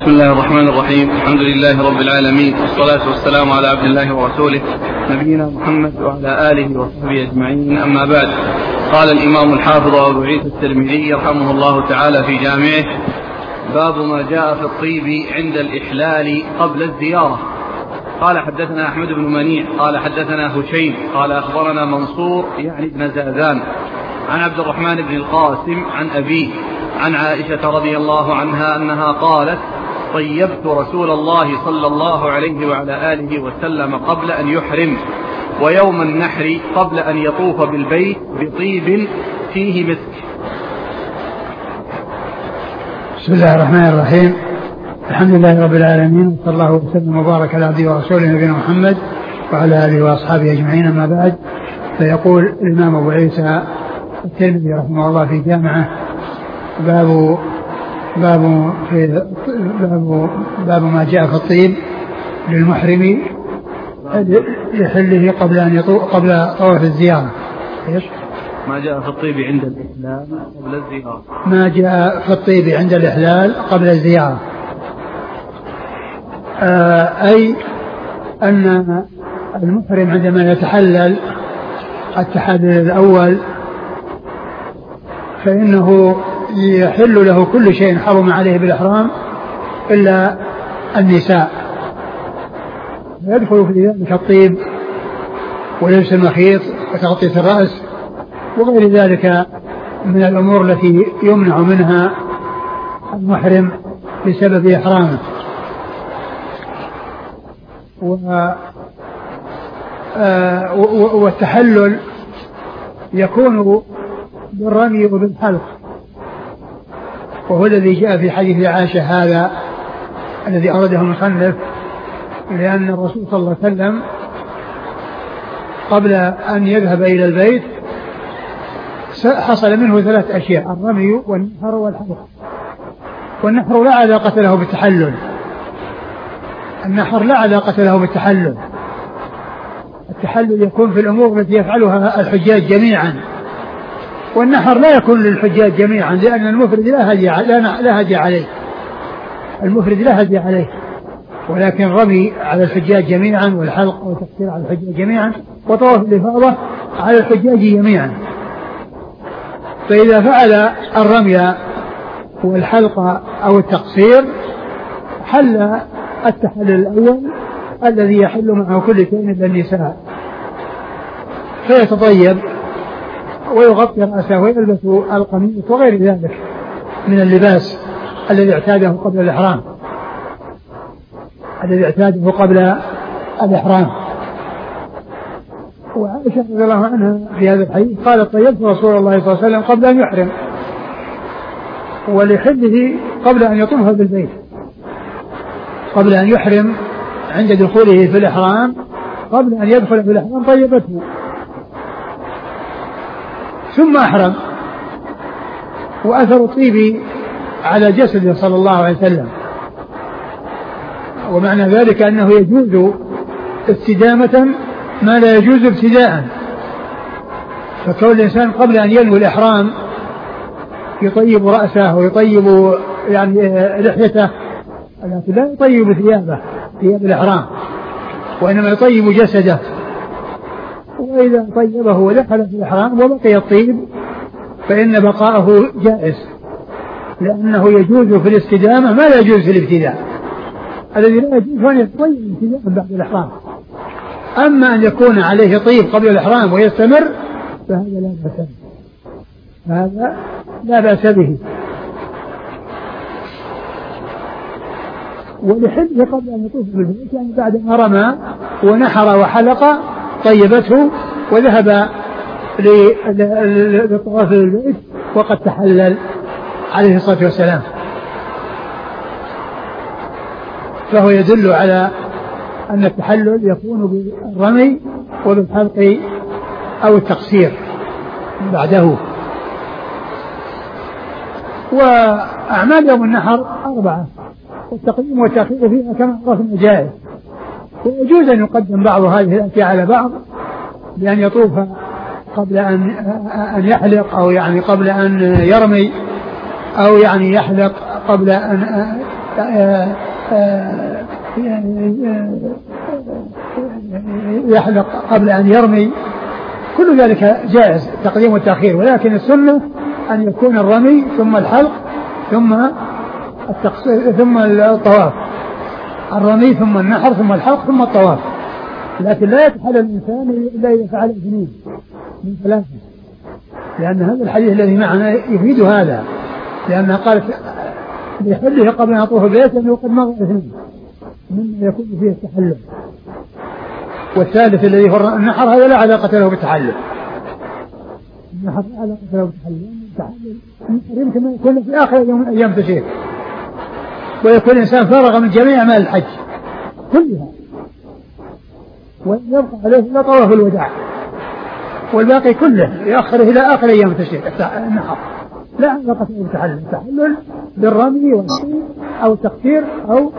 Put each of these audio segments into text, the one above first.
بسم الله الرحمن الرحيم. الحمد لله رب العالمين، والصلاة والسلام على عبد الله ورسوله نبينا محمد وعلى آله وصحبه أجمعين، أما بعد. قال الإمام الحافظ أبو عيسى الترمذي رحمه الله تعالى في جامعه: باب ما جاء في الطيب عند الإحلال قبل الزيارة. قال حدثنا أحمد بن منيع قال حدثنا هشيم قال أخبرنا منصور يعني بن زاذان عن عبد الرحمن بن القاسم عن أبيه عن عائشة رضي الله عنها أنها قالت: طيبت رسول الله صلى الله عليه وعلى آله وسلم قبل أن يحرم، ويوم النحر قبل أن يطوف بالبيت بطيب فيه مسك. بسم الله الرحمن الرحيم. الحمد لله رب العالمين، وصلى الله وسلم وبارك على عبده ورسوله نبينا محمد وعلى آله وأصحابه أجمعين، أما بعد. فيقول الإمام أبو عيسى الترمذي رحمه الله في جامعه: باب ما جاء في الطيب للمحرم لحله قبل طواف الزيارة. ما جاء في الطيب عند الإحلال قبل الزيارة. ما جاء في الطيب عند الإحلال قبل الزيارة، أي أن المحرم عندما يتحلل التحلل الأول فإنه يحل له كل شيء حرم عليه بالإحرام إلا النساء، يدخل في ذلك الطيب ولبس المخيط وتغطية الرأس وغير ذلك من الأمور التي يمنع منها المحرم بسبب إحرامه. والتحلل يكون بالرمي وبالحلق، وهو الذي جاء في حديث عائشة هذا الذي أورده المصنف، لأن الرسول صلى الله عليه وسلم قبل أن يذهب إلى البيت حصل منه 3 أشياء: الرمي والنحر والحلق. والنحر لا علاقة له بالتحلل، النحر لا علاقة له بالتحلل. التحلل يكون في الأمور التي يفعلها الحجاج جميعا، والنحر لا يكون للحجاج جميعا، لأن المفرد لا هدي عليه، المفرد لا هدي عليه، ولكن رمي على الحجاج جميعا، والحلق والتقصير على الحجاج جميعا، وطواف الإفاضة على الحجاج جميعا. فإذا فعل الرمي والحلق أو التقصير حل التحلل الأول الذي يحل معه كل شيء إلا النساء، فيتطيب ويغطي رأسه ويلبس القميص وغير ذلك من اللباس الذي اعتاده قبل الإحرام، وعائشة رضي الله عنها في هذا الحديث قالت: طيبت رسول الله صلى الله عليه وسلم قبل أن يحرم، ولحله قبل أن يطوف بالبيت، قبل أن يحرم عند دخوله في الإحرام، قبل أن يدخل في الإحرام طيبته ثم أحرم. وأثر الطيب على جسده صلى الله عليه وسلم، ومعنى ذلك أنه يجوز استدامة ما لا يجوز ابتداء. فكون الإنسان قبل أن ينوي الإحرام يطيب رأسه ويطيب لحيته، لكن لا يطيب ثياب الإحرام، وإنما يطيب جسده. وإذا طيبه ودخل في الإحرام وبقي الطيب فإن بقاءه جائز، لأنه يجوز في الاستدامة ما لا يجوز في الابتداء. الذي لا يجوز أن يطيب ابتداء بعد الإحرام، أما أن يكون عليه طيب قبل الإحرام ويستمر فهذا لا بأس به. ولحله قبل أن يطوف بالبيت، يعني بعد ما رمى ونحر وحلق طيبته وذهب للطواف بالبيت وقد تحلل عليه الصلاة والسلام. فهو يدل على أن التحلل يكون بالرمي وبالحلق أو التقصير بعده. وأعمال يوم النحر 4، والتقديم والتأخير فيها كما عرفنا جائز، ويجوز أن يقدم بعض هذه الأشياء على بعض، بأن يطوف قبل أن يحلق، أو قبل أن يرمي، أو يحلق قبل أن يحلق قبل أن يرمي، كل ذلك جائز تقديم والتأخير، ولكن السنة أن يكون الرمي ثم الحلق ثم الطواف، الرمي ثم النحر ثم الحلق ثم الطواف. لكن لا يتحلل الإنسان إلا إذا فعل اثنين من ثلاثة، لأن هذا الحديث الذي معنا يفيد هذا، لأنها قالت ليحله قبل أن يطوف البيت لأنه قد مضى اثنين مما يكون فيه التحلل، والثالث الذي هو النحر هذا لا علاقة له بالتحلل، النحر لا علاقة له بالتحلل، التحلل يمكن ما يكون في آخر يوم من أيام تشريق، ويكون الإنسان فرغ من جميع أعمال الحج كلها، ويبقى عليه إلا طواف الوداع، والباقي كله يأخره إلى آخر أيام التشريق النحر، لا علاقة له بالتحلل، التحلل بالرمي والسعي أو التقصير أو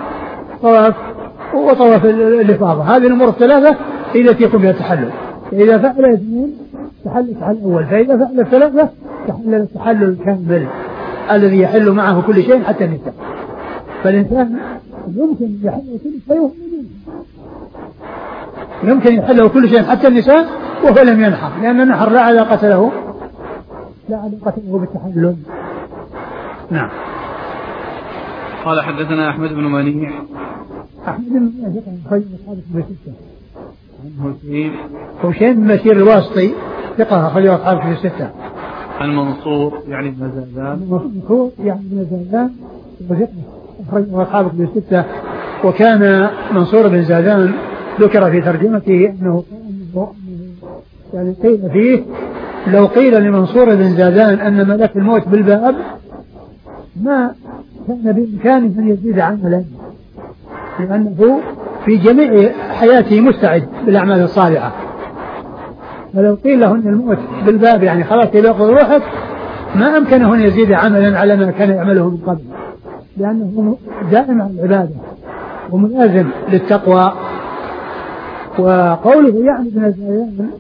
طواف الإفاضة، هذه الأمور الثلاثة التي يكون بها التحلل. إذا فعل اثنين تحلل التحلل الأول، فإذا فعل الثلاثة تحلل التحلل الكامل الذي يحل معه كل شيء حتى النساء. فالإنسان يمكن يحل كل شيء، يمكن يحله كل شيء حتى النساء وهو لم ينحر، لأن النحر لا علاقة له بالتحلل. نعم. قال حدثنا أحمد بن منيع. أحمد بن منيع ثقة أخرجه أصحاب الكتب الستة. عن هشيم بن بشير الواسطي ثقة أخرجه أصحاب الكتب الستة. عن منصور يعني بن زادان. منصور يعني بن زادان وثقة أخرجه أصحاب الكتب الستة. وكان منصور بن زادان ذكر في ترجمته أنه يعني قيل فيه لو قيل لمنصور بن زادان أن ملك الموت بالباب ما كان بإمكانه أن يزيد عملا، لأنه في جميع حياته مستعد بالأعمال الصالحة، فلو قيل له أن الموت بالباب يعني خلاص يلقى روحك ما أمكنه أن يزيد عملا على ما كان يعمله من قبل، لأنه دائم على العبادة وملازم للتقوى. وقوله يعني ابن زيان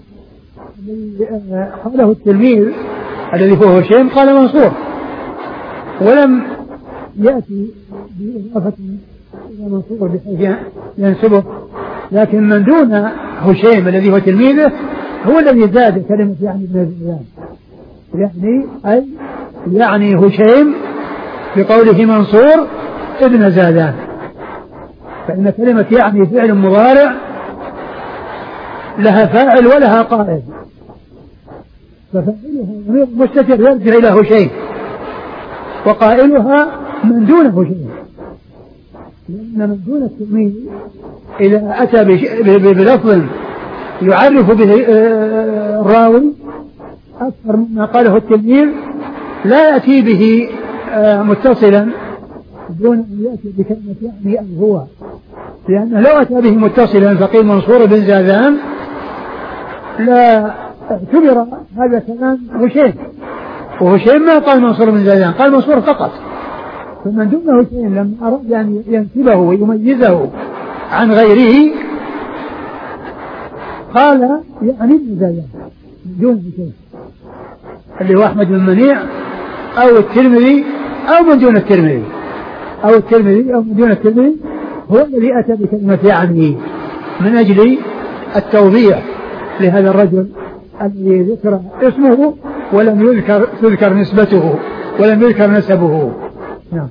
قاله التلميذ الذي هو هشيم قال منصور، ولم يأتي بإضافة إلى منصور بحيث ينسبه، لكن من دون هشيم الذي هو تلميذه هو الذي زاد كلمة يعني ابن زيان، يعني هشيم بقوله منصور ابن زادان، فإن كلمة يعني فعل مضارع لها فاعل ولها قائل، ففاعلها مستتر يرجع إلى هشيم، وقائلها من دون هشيم، لأن من دون التلميذ إذا أتى بلفظ يعرف به الراوي أكثر مما قاله التلميذ لا يأتي به متصلا دون أن يأتي بكلمة يعني أو هو، لأنه لو أتى به متصلا فقيل منصور بن زادان لا اعتبر هذا كلام هشيم، وهشيم ما قال منصور بن زادان، قال منصور فقط. فمن دون هشيم لما أراد أن ينسبه ويميزه عن غيره قال يعني ابن زادان من دون هشيم، اللي هو أحمد بن منيع أو الترمذي أو من دون الترمذي، أو الترمذي أو من دون الترمذي هو الذي أتى بكلمة يعني من أجل التوضيح لهذا الرجل الذي ذكر اسمه ولم تذكر نسبته ولم يذكر نسبه. نعم.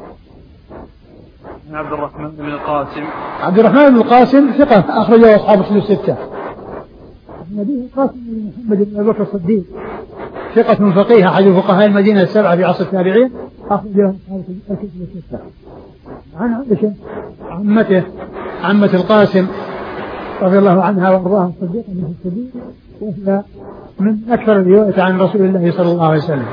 عبد الرحمن بن القاسم. عبد الرحمن بن القاسم ثقة أخرجه أصحاب الكتب الستة. نبيه القاسم بن محمد بن أبي بكر الصديق ثقة فقيه أحد فقهاء المدينة السبعة في عصر التابعين أخرجه أصحاب الكتب الستة. عن عائشة عمة القاسم رضي الله عنها وارضاها الصديقة من الصديق، وهي من أكثر الرواية عن رسول الله صلى الله عليه وسلم.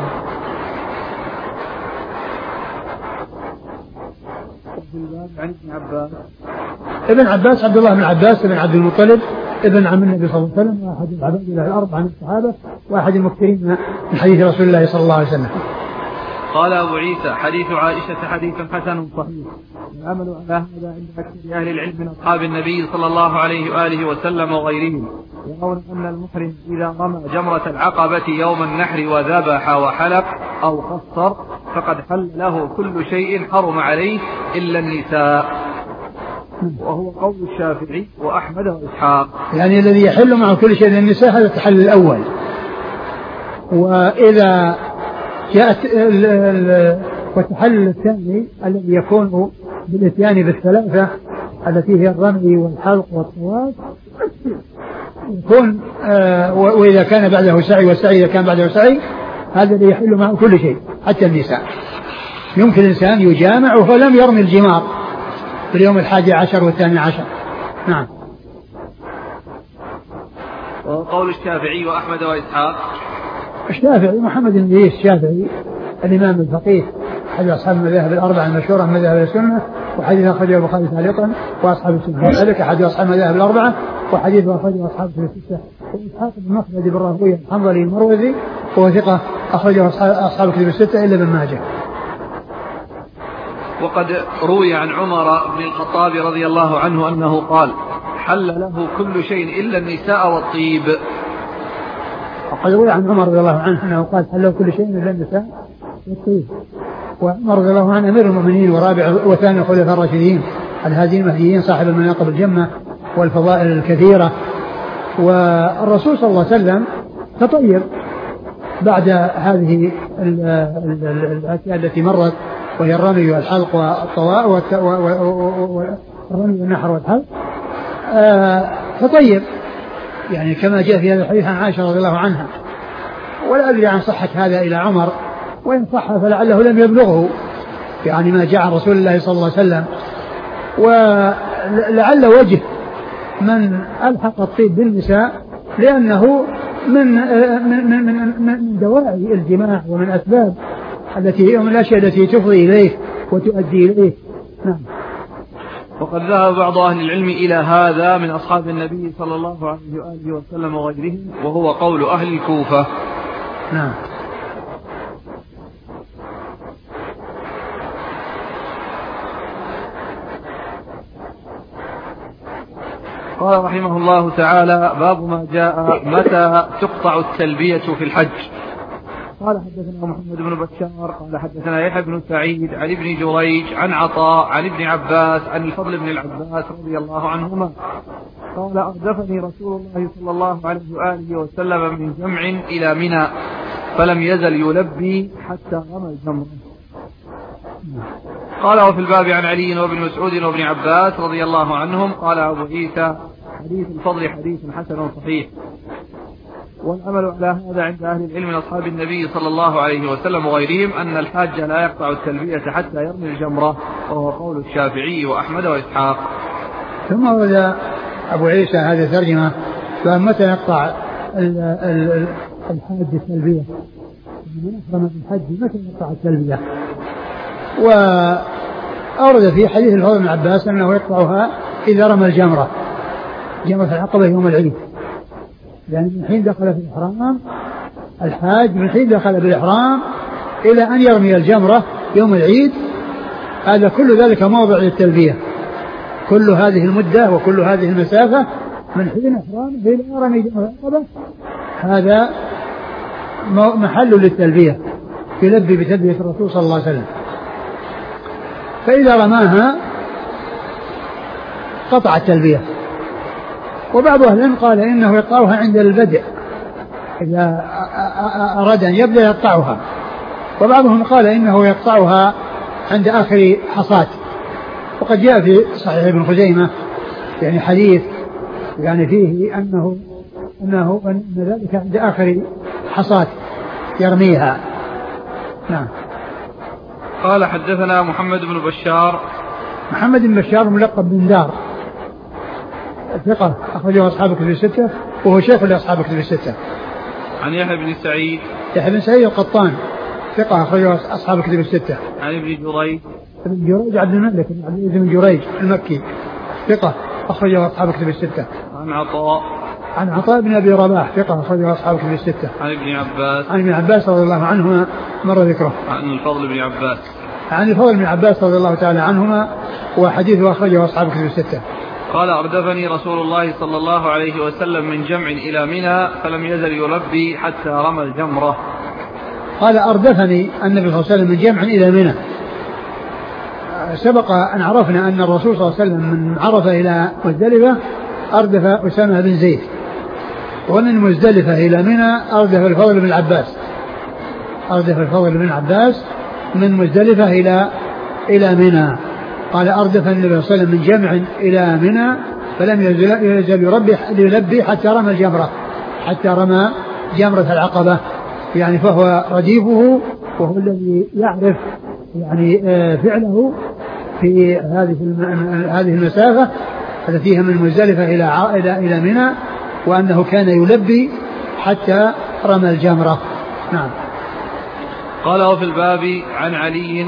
عن ابن عباس عبد الله بن عباس بن عبد المطلب ابن عم النبي صلى الله عليه وسلم، وأحد العباد الأربعة من الصحابة، وأحد المكثرين من حديث رسول الله صلى الله عليه وسلم. قال أبو عيسى حديث عائشة حديث حسن صحيح، العمل على هذا عند أكثر أهل العلم من أصحاب النبي صلى الله عليه وآله وسلم وغيرهم، يرون أن المحرم إذا رمى جمرة العقبة يوم النحر وذبح وحلق أو قصر فقد حل له كل شيء حرم عليه إلا النساء، وهو قول الشافعي وأحمد وإسحاق. يعني الذي يحل معه كل شيء إلا النساء هذا التحلل الأول. وإذا جاءت والتحلل الثاني الذي يكون بالاتيان بالثلاثة التي هي الرمي والحلق والطواف يكون وإذا كان بعده سعي والسعي إذا كان بعده سعي هذا اللي يحل معه كل شيء حتى النساء. يمكن الإنسان يجامع وهو لم يرمي الجمار في اليوم 11 و12. نعم. وقول الشافعي وأحمد وإسحاق. الشافعي محمد بن إدريس الشافعي الإمام الفقيه أحد أصحاب المذاهب الأربعة المشهورة من مذاهب السنة، وحديث أخرجه البخاري تعليقا وأصحاب السنة، ذلك أحد أصحاب المذاهب الأربعة وحديث أخرجه أصحاب الستة. وإسحاق بن مخلد بن راهويه الحنظلي المروزي وهو ثقة أخرجه أصحاب الكتب الستة إلا ابن ماجه. وقد روي عن عمر بن الخطاب رضي الله عنه أنه قال حل له كل شيء إلا النساء والطيب. وقد روي عن عمر رضي الله عنه أنه قال حل له كل شيء إلا النساء والطيب. وعمر رضي الله عنه أمير المؤمنين ورابع وثاني الخلفاء الراشدين الهادين المهديين صاحب المناقب الجمة والفضائل الكثيرة. والرسول صلى الله عليه وسلم تطيب بعد هذه الأشياء التي مرت وهي الرمي والحلق والطواء والرمي والنحر والحلق تطيب يعني كما جاء في هذا الحديث عن عائشة رضي الله عنها. ولا أدري عن صحة هذا إلى عمر، وإن صح فلعله لم يبلغه يعني ما جاء عن رسول الله صلى الله عليه وسلم. ولعل وجه من ألحق الطيب بالنساء لأنه من دواعي الجماع ومن أسباب التي هي من الأشياء التي تفضي إليه وتؤدي إليه. نعم. وقد ذهب بعض أهل العلم إلى هذا من أصحاب النبي صلى الله عليه وآله وسلم وغيرهم، وهو قول أهل الكوفة. نعم. قال رحمه الله تعالى: باب ما جاء متى تقطع التلبية في الحج. قال حدثنا محمد بن بشار قال حدثنا يحيى بن سعيد عن ابن جريج عن عطاء عن ابن عباس عن الفضل بن العباس رضي الله عنهما قال: أردفني رسول الله صلى الله عليه وآله وسلم من جمع إلى منى فلم يزل يلبي حتى رمى الجمرة. قال: وفي الباب عن علي وابن مسعود وابن عباس رضي الله عنهم. قال أبو عيسى: حديث الفضل حديث حسن صحيح. والعمل على هذا عند أهل العلم من أصحاب النبي صلى الله عليه وسلم وغيرهم أن الحاج لا يقطع التلبية حتى يرمي الجمرة، وهو قول الشافعي وأحمد وإسحاق. ثم ورد أبو عيسى هذه الترجمة فمتى يقطع الحاج التلبية، من أحرم بالحج متى يقطع التلبية. وأورد في حديث الفضل بن عباس أنه يقطعها إذا رمى الجمرة، جمرة العقبة يوم العيد، يعني من حين دخل في الإحرام الحاج من حين دخل بالإحرام إلى أن يرمي الجمرة يوم العيد، هذا كل ذلك موضع للتلبية، كل هذه المدة وكل هذه المسافة من حين إحرامه إلى رمي جمرة العقبة هذا محل للتلبية، يلبي بتلبية الرسول صلى الله عليه وسلم. فإذا رماها قطع التلبية. وبعض أهل العلم قال إنه يقطعها عند البدء، إذا أراد أن يبدأ يقطعها. وبعضهم قال إنه يقطعها عند آخر حصاد. وقد جاء في صحيح ابن خزيمة يعني حديث يعني فيه أن ذلك عند آخر حصاد يرميها. نعم. قال: حدثنا محمد بن بشار. محمد بن بشار ملقب بن دار، ثقة أخرجه أصحاب الكتب الستة وهو شيخ لأصحاب الكتب الستة. عن يحيى بن سعيد. يحيى بن سعيد القطان ثقة أخرجه أصحاب الكتب الستة. عن ابن جريج. ابن جريج عبد الملك بن جريج المكي ثقة أخرجه أصحاب الكتب الستة. عن عطاء بن أبي رباح ثقة أخرجه أصحاب الكتب الستة. عن ابن عباس رضي الله عنهما مر ذكره. عن الفضل بن عباس رضي الله تعالى عنهما وحديثه أخرجه أصحاب الكتب الستة. قال: أردفني رسول الله صلى الله عليه وسلم من جمع إلى منى فلم يزل يلبي حتى رمى الجمرة. قال أردفني النبي صلى الله عليه وسلم من جمع إلى منى. سبق أن عرفنا أن الرسول صلى الله عليه وسلم من عرفة إلى مزدلفة أردف أسامة بن زيد، ومن مزدلفة إلى منى أردف الفضل بن العباس. أردف الفضل بن العباس من مزدلفة إلى منى. قال أردف النبي صلى الله عليه وسلم من جمع إلى منى فلم يزل يلبي حتى رمى الجمرة، حتى رمى جمرة العقبة، يعني فهو رديفه وهو الذي يعرف يعني فعله في هذه المسافة التي فيها من مزدلفة إلى منى، وأنه كان يلبي حتى رمى الجمرة. نعم. قال وفي الباب عن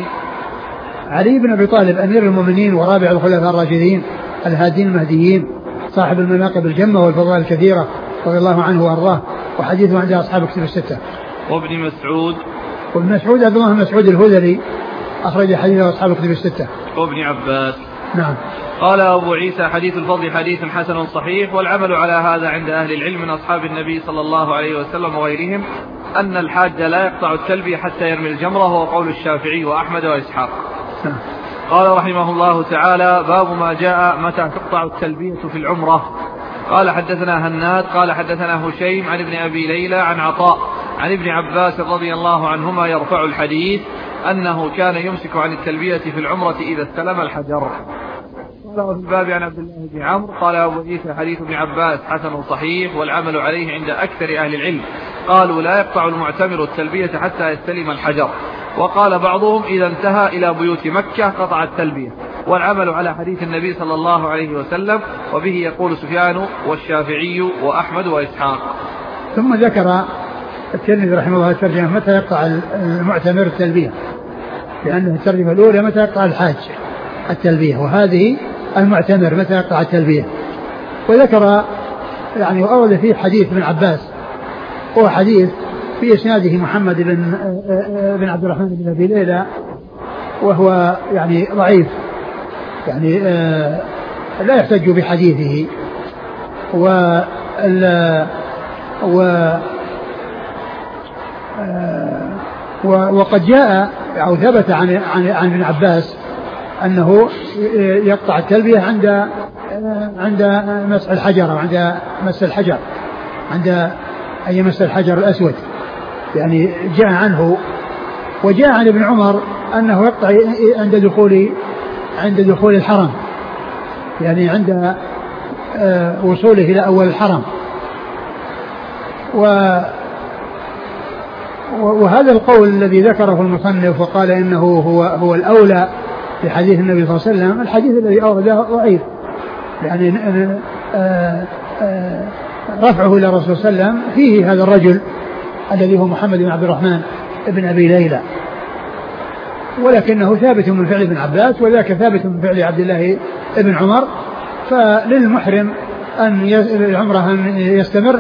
علي بن أبي طالب أمير المؤمنين ورابع الخلفاء الراشدين الهادين المهديين صاحب المناقب الجمة والفضائل الكثيرة رضي الله عنه وأرضاه، وحديثه عند أصحاب الكتب الستة. وابن مسعود عبد الله بن مسعود الهذلي أخرج حديثه أصحاب الكتب الستة. وابن عباس. نعم. قال أبو عيسى حديث الفضل حديث حسن صحيح، والعمل على هذا عند أهل العلم من أصحاب النبي صلى الله عليه وسلم وغيرهم أن الحاج لا يقطع التلبية حتى يرمي الجمرة، وهو قول الشافعي وأحمد وإسحاق. قال رحمه الله تعالى: باب ما جاء متى تقطع التلبية في العمرة. قال حدثنا هناد قال حدثنا هشيم عن ابن أبي ليلى عن عطاء عن ابن عباس رضي الله عنهما يرفع الحديث أنه كان يمسك عن التلبية في العمرة إذا استلم الحجر. قال وفي الباب عن عبد الله بن عمرو قال أبو عيسى حديث ابن عباس حسن صحيح، والعمل عليه عند أكثر أهل العلم. قالوا لا يقطع المعتمر التلبية حتى يستلم الحجر، وقال بعضهم إذا انتهى إلى بيوت مكة قطع التلبية، والعمل على حديث النبي صلى الله عليه وسلم، وبه يقول سفيان والشافعي وأحمد وإسحاق. ثم ذكر الترمذي رحمه الله الترجمة متى يقطع المعتمر التلبية، لأن الترجمة الأولى متى يقطع الحاج التلبية، وهذه المعتمر متى يقطع التلبية. وذكر يعني وأورد فيه حديث ابن عباس، هو حديث في إسناده محمد بن عبد الرحمن بن أبي ليلى، وهو يعني ضعيف، يعني لا يحتج بحديثه. وقد جاء أو ثبت عن ابن عباس أنه يقطع التلبية عند مسح الحجر، أو عند مس الحجر، عند أي مس الحجر الأسود، يعني جاء عنه. وجاء عن ابن عمر أنه يقطع عند دخول الحرم، يعني عند وصوله إلى أول الحرم. وهذا القول الذي ذكره المصنف وقال إنه هو الأولى في حديث النبي صلى الله عليه وسلم، الحديث الذي أورده ضعيف، يعني رفعه إلى الرسول صلى الله عليه وسلم فيه هذا الرجل الذي هو محمد بن عبد الرحمن بن أبي ليلى، ولكنه ثابت من فعل ابن عباس، وذاك ثابت من فعل عبد الله بن عمر. فللمحرم العمرة أن يستمر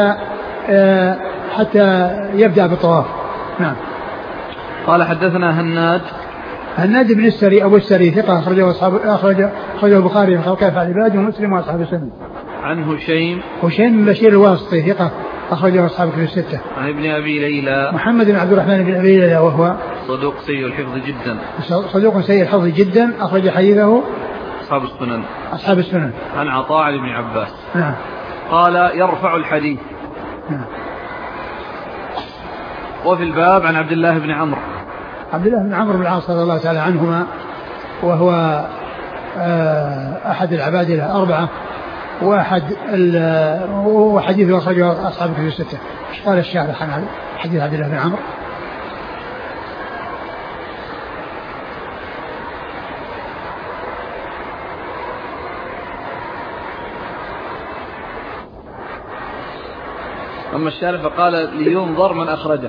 حتى يبدأ بالطواف. نعم. قال حدثنا هناد بن السري أبو السري ثقة أخرجه البخاري في خلق أفعال العباد ومسلم وأصحاب السنن. عن هشيم بن بشير الواسطي ثقة أخرجه أصحاب الكتب الستة. عن ابن أبي ليلى محمد بن عبد الرحمن بن أبي ليلى، وهو صدوق سيء الحفظ جدا أخرج حديثه أصحاب السنن. عن عطاء عن ابن عباس. نعم. قال يرفع الحديث. نعم. وفي الباب عن عبد الله بن عمرو بن العاص رضي الله تعالى عنهما، وهو أحد العباد الأربعة، وحديثه أخرجه أصحاب الكتب الستة. قال الشارح عن حديث عبد الله بن عمرو: أما الشارح فقال لينظر من أخرجه.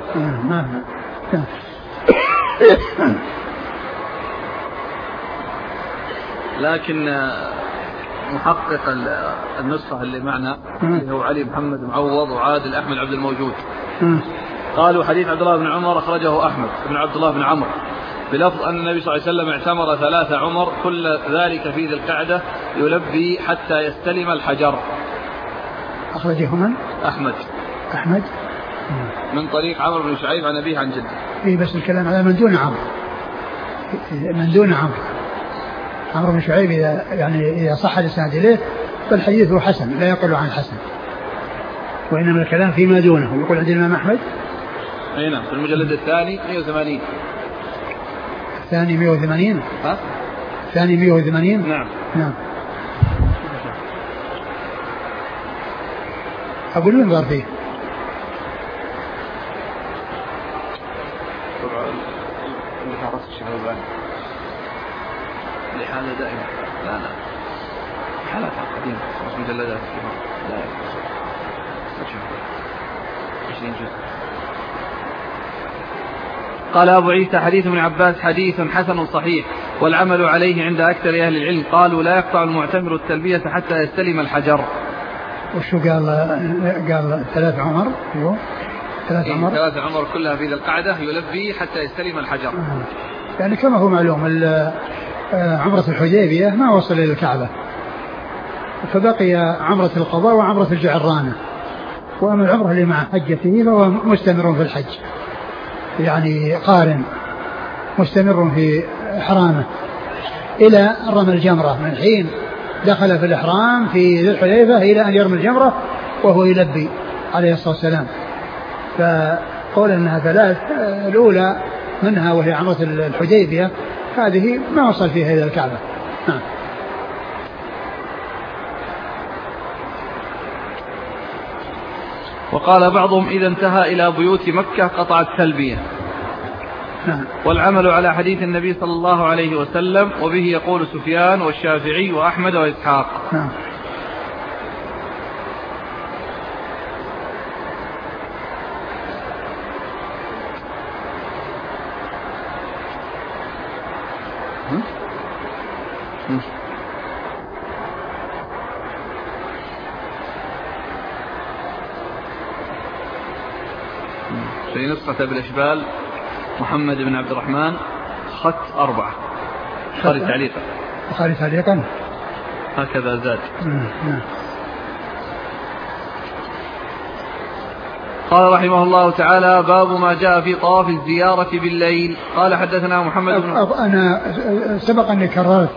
لكن محقق النسخة اللي معنا هو علي محمد معوض وعادل أحمد عبد الموجود، قالوا حديث عبد الله بن عمر أخرجه أحمد بن عبد الله بن عمرو بلفظ أن النبي صلى الله عليه وسلم اعتمر 3 عمر كل ذلك في ذي القعدة يلبي حتى يستلم الحجر. أخرجه من؟ أحمد. من طريق عمرو بن شعيب عن أبيه عن جده. إيه بس الكلام على من دون عمرو، من دون عمرو بن شعيب إذا صح الإسناد إليه فالحديث حسن لا يقل عن حسن، وإنما الكلام فيما دونه. يقول عند الإمام أحمد أي نعم في المجلد الثاني 180. الثاني 180. ها؟ الثاني 180. نعم. نعم. أقول وين ظهر فيه؟ طبعا اللي كان رأس الشيخ الألباني لحالة دائمة. لا حالات قديمة بس مجلدات لا 20 جزء. قال أبو عيسى حديث ابن عباس حديث حسن صحيح والعمل عليه عند أكثر أهل العلم. قالوا لا يقطع المعتمر التلبية حتى يستلم الحجر. وشو قال 3 عمر؟ ايوه 3 عمر. 3 عمر كلها في ذي القعدة يلبي حتى يستلم الحجر. يعني كما هو معلوم عمرة الحديبية ما وصل إلى الكعبة، فبقي عمرة القضاء وعمرة الجعرانة، وأما العمرة اللي مع حجته فهو مستمر في الحج، يعني قارن مستمر في إحرامه إلى رمى الجمرة، من حين دخل في الإحرام في ذي الحليفة إلى أن يرمي الجمرة وهو يلبي عليه الصلاة والسلام. فقول أنها 3 الأولى منها وهي عمرة الحديبية هذه ما وصل فيها إلى الكعبة. وقال بعضهم إذا انتهى إلى بيوت مكة قطع التلبية. والعمل على حديث النبي صلى الله عليه وسلم، وبه يقول سفيان والشافعي وأحمد وإسحاق. في نسخة بالإشبال محمد بن عبد الرحمن خط 4 بخاري تعليقا هكذا زاد. قال رحمه الله تعالى باب ما جاء في طواف الزيارة بالليل. قال حدثنا محمد بن أنا سبق أني كررت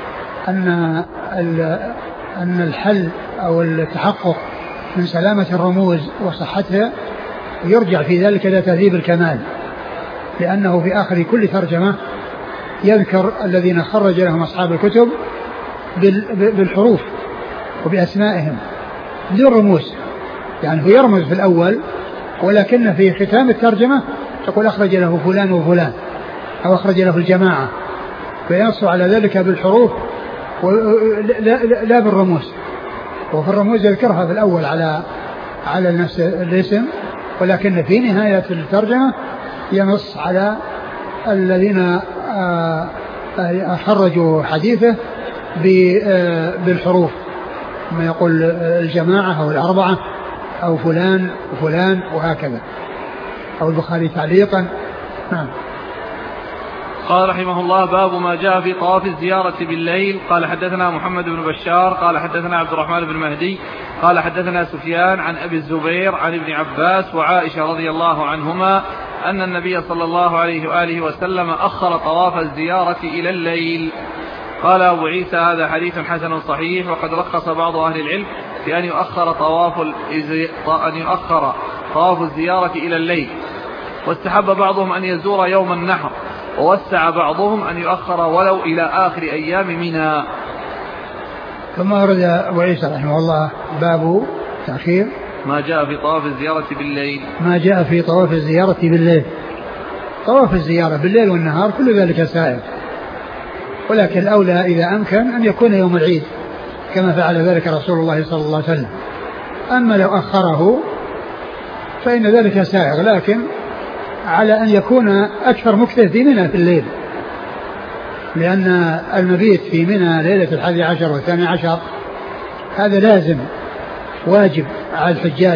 أن الحل أو التحقق من سلامة الرموز وصحتها يرجع في ذلك إلى تهذيب الكمال، لأنه في آخر كل ترجمة يذكر الذين خرج لهم أصحاب الكتب بالحروف وبأسمائهم بدون رموز، يعني هو يرمز في الأول ولكن في ختام الترجمة تقول أخرج له فلان وفلان أو أخرج له الجماعة، فينص على ذلك بالحروف لا بالرموز. وفي الرموز يذكرها في الأول على نفس الاسم، ولكن في نهاية الترجمة ينص على الذين خرجوا حديثه بالحروف، ما يقول الجماعة أو الأربعة أو فلان وفلان وهكذا، أو البخاري تعليقا. قال رحمه الله باب ما جاء في طواف الزيارة بالليل. قال حدثنا محمد بن بشار قال حدثنا عبد الرحمن بن مهدي قال حدثنا سفيان عن أبي الزبير عن ابن عباس وعائشة رضي الله عنهما أن النبي صلى الله عليه وآله وسلم أخر طواف الزيارة إلى الليل. قال أبو عيسى هذا حديث حسن صحيح، وقد رخص بعض أهل العلم بأن يؤخر طواف الزيارة إلى الليل، واستحب بعضهم أن يزور يوم النحر، ووسع بعضهم أن يؤخر ولو إلى آخر أيام منى. ثم أورد أبو عيسى رحمه الله باب تأخير ما جاء في طواف الزيارة بالليل. ما جاء في طواف الزيارة بالليل. طواف الزيارة بالليل والنهار كل ذلك سائر، ولكن الأولى إذا أمكن أن يكون يوم العيد كما فعل ذلك رسول الله صلى الله عليه وسلم. أما لو أخره فإن ذلك سائغ، لكن على أن يكون أكثر مكث في منى في الليل، لأن المبيت في منى ليلة 11 و12 هذا لازم واجب على الحجاج.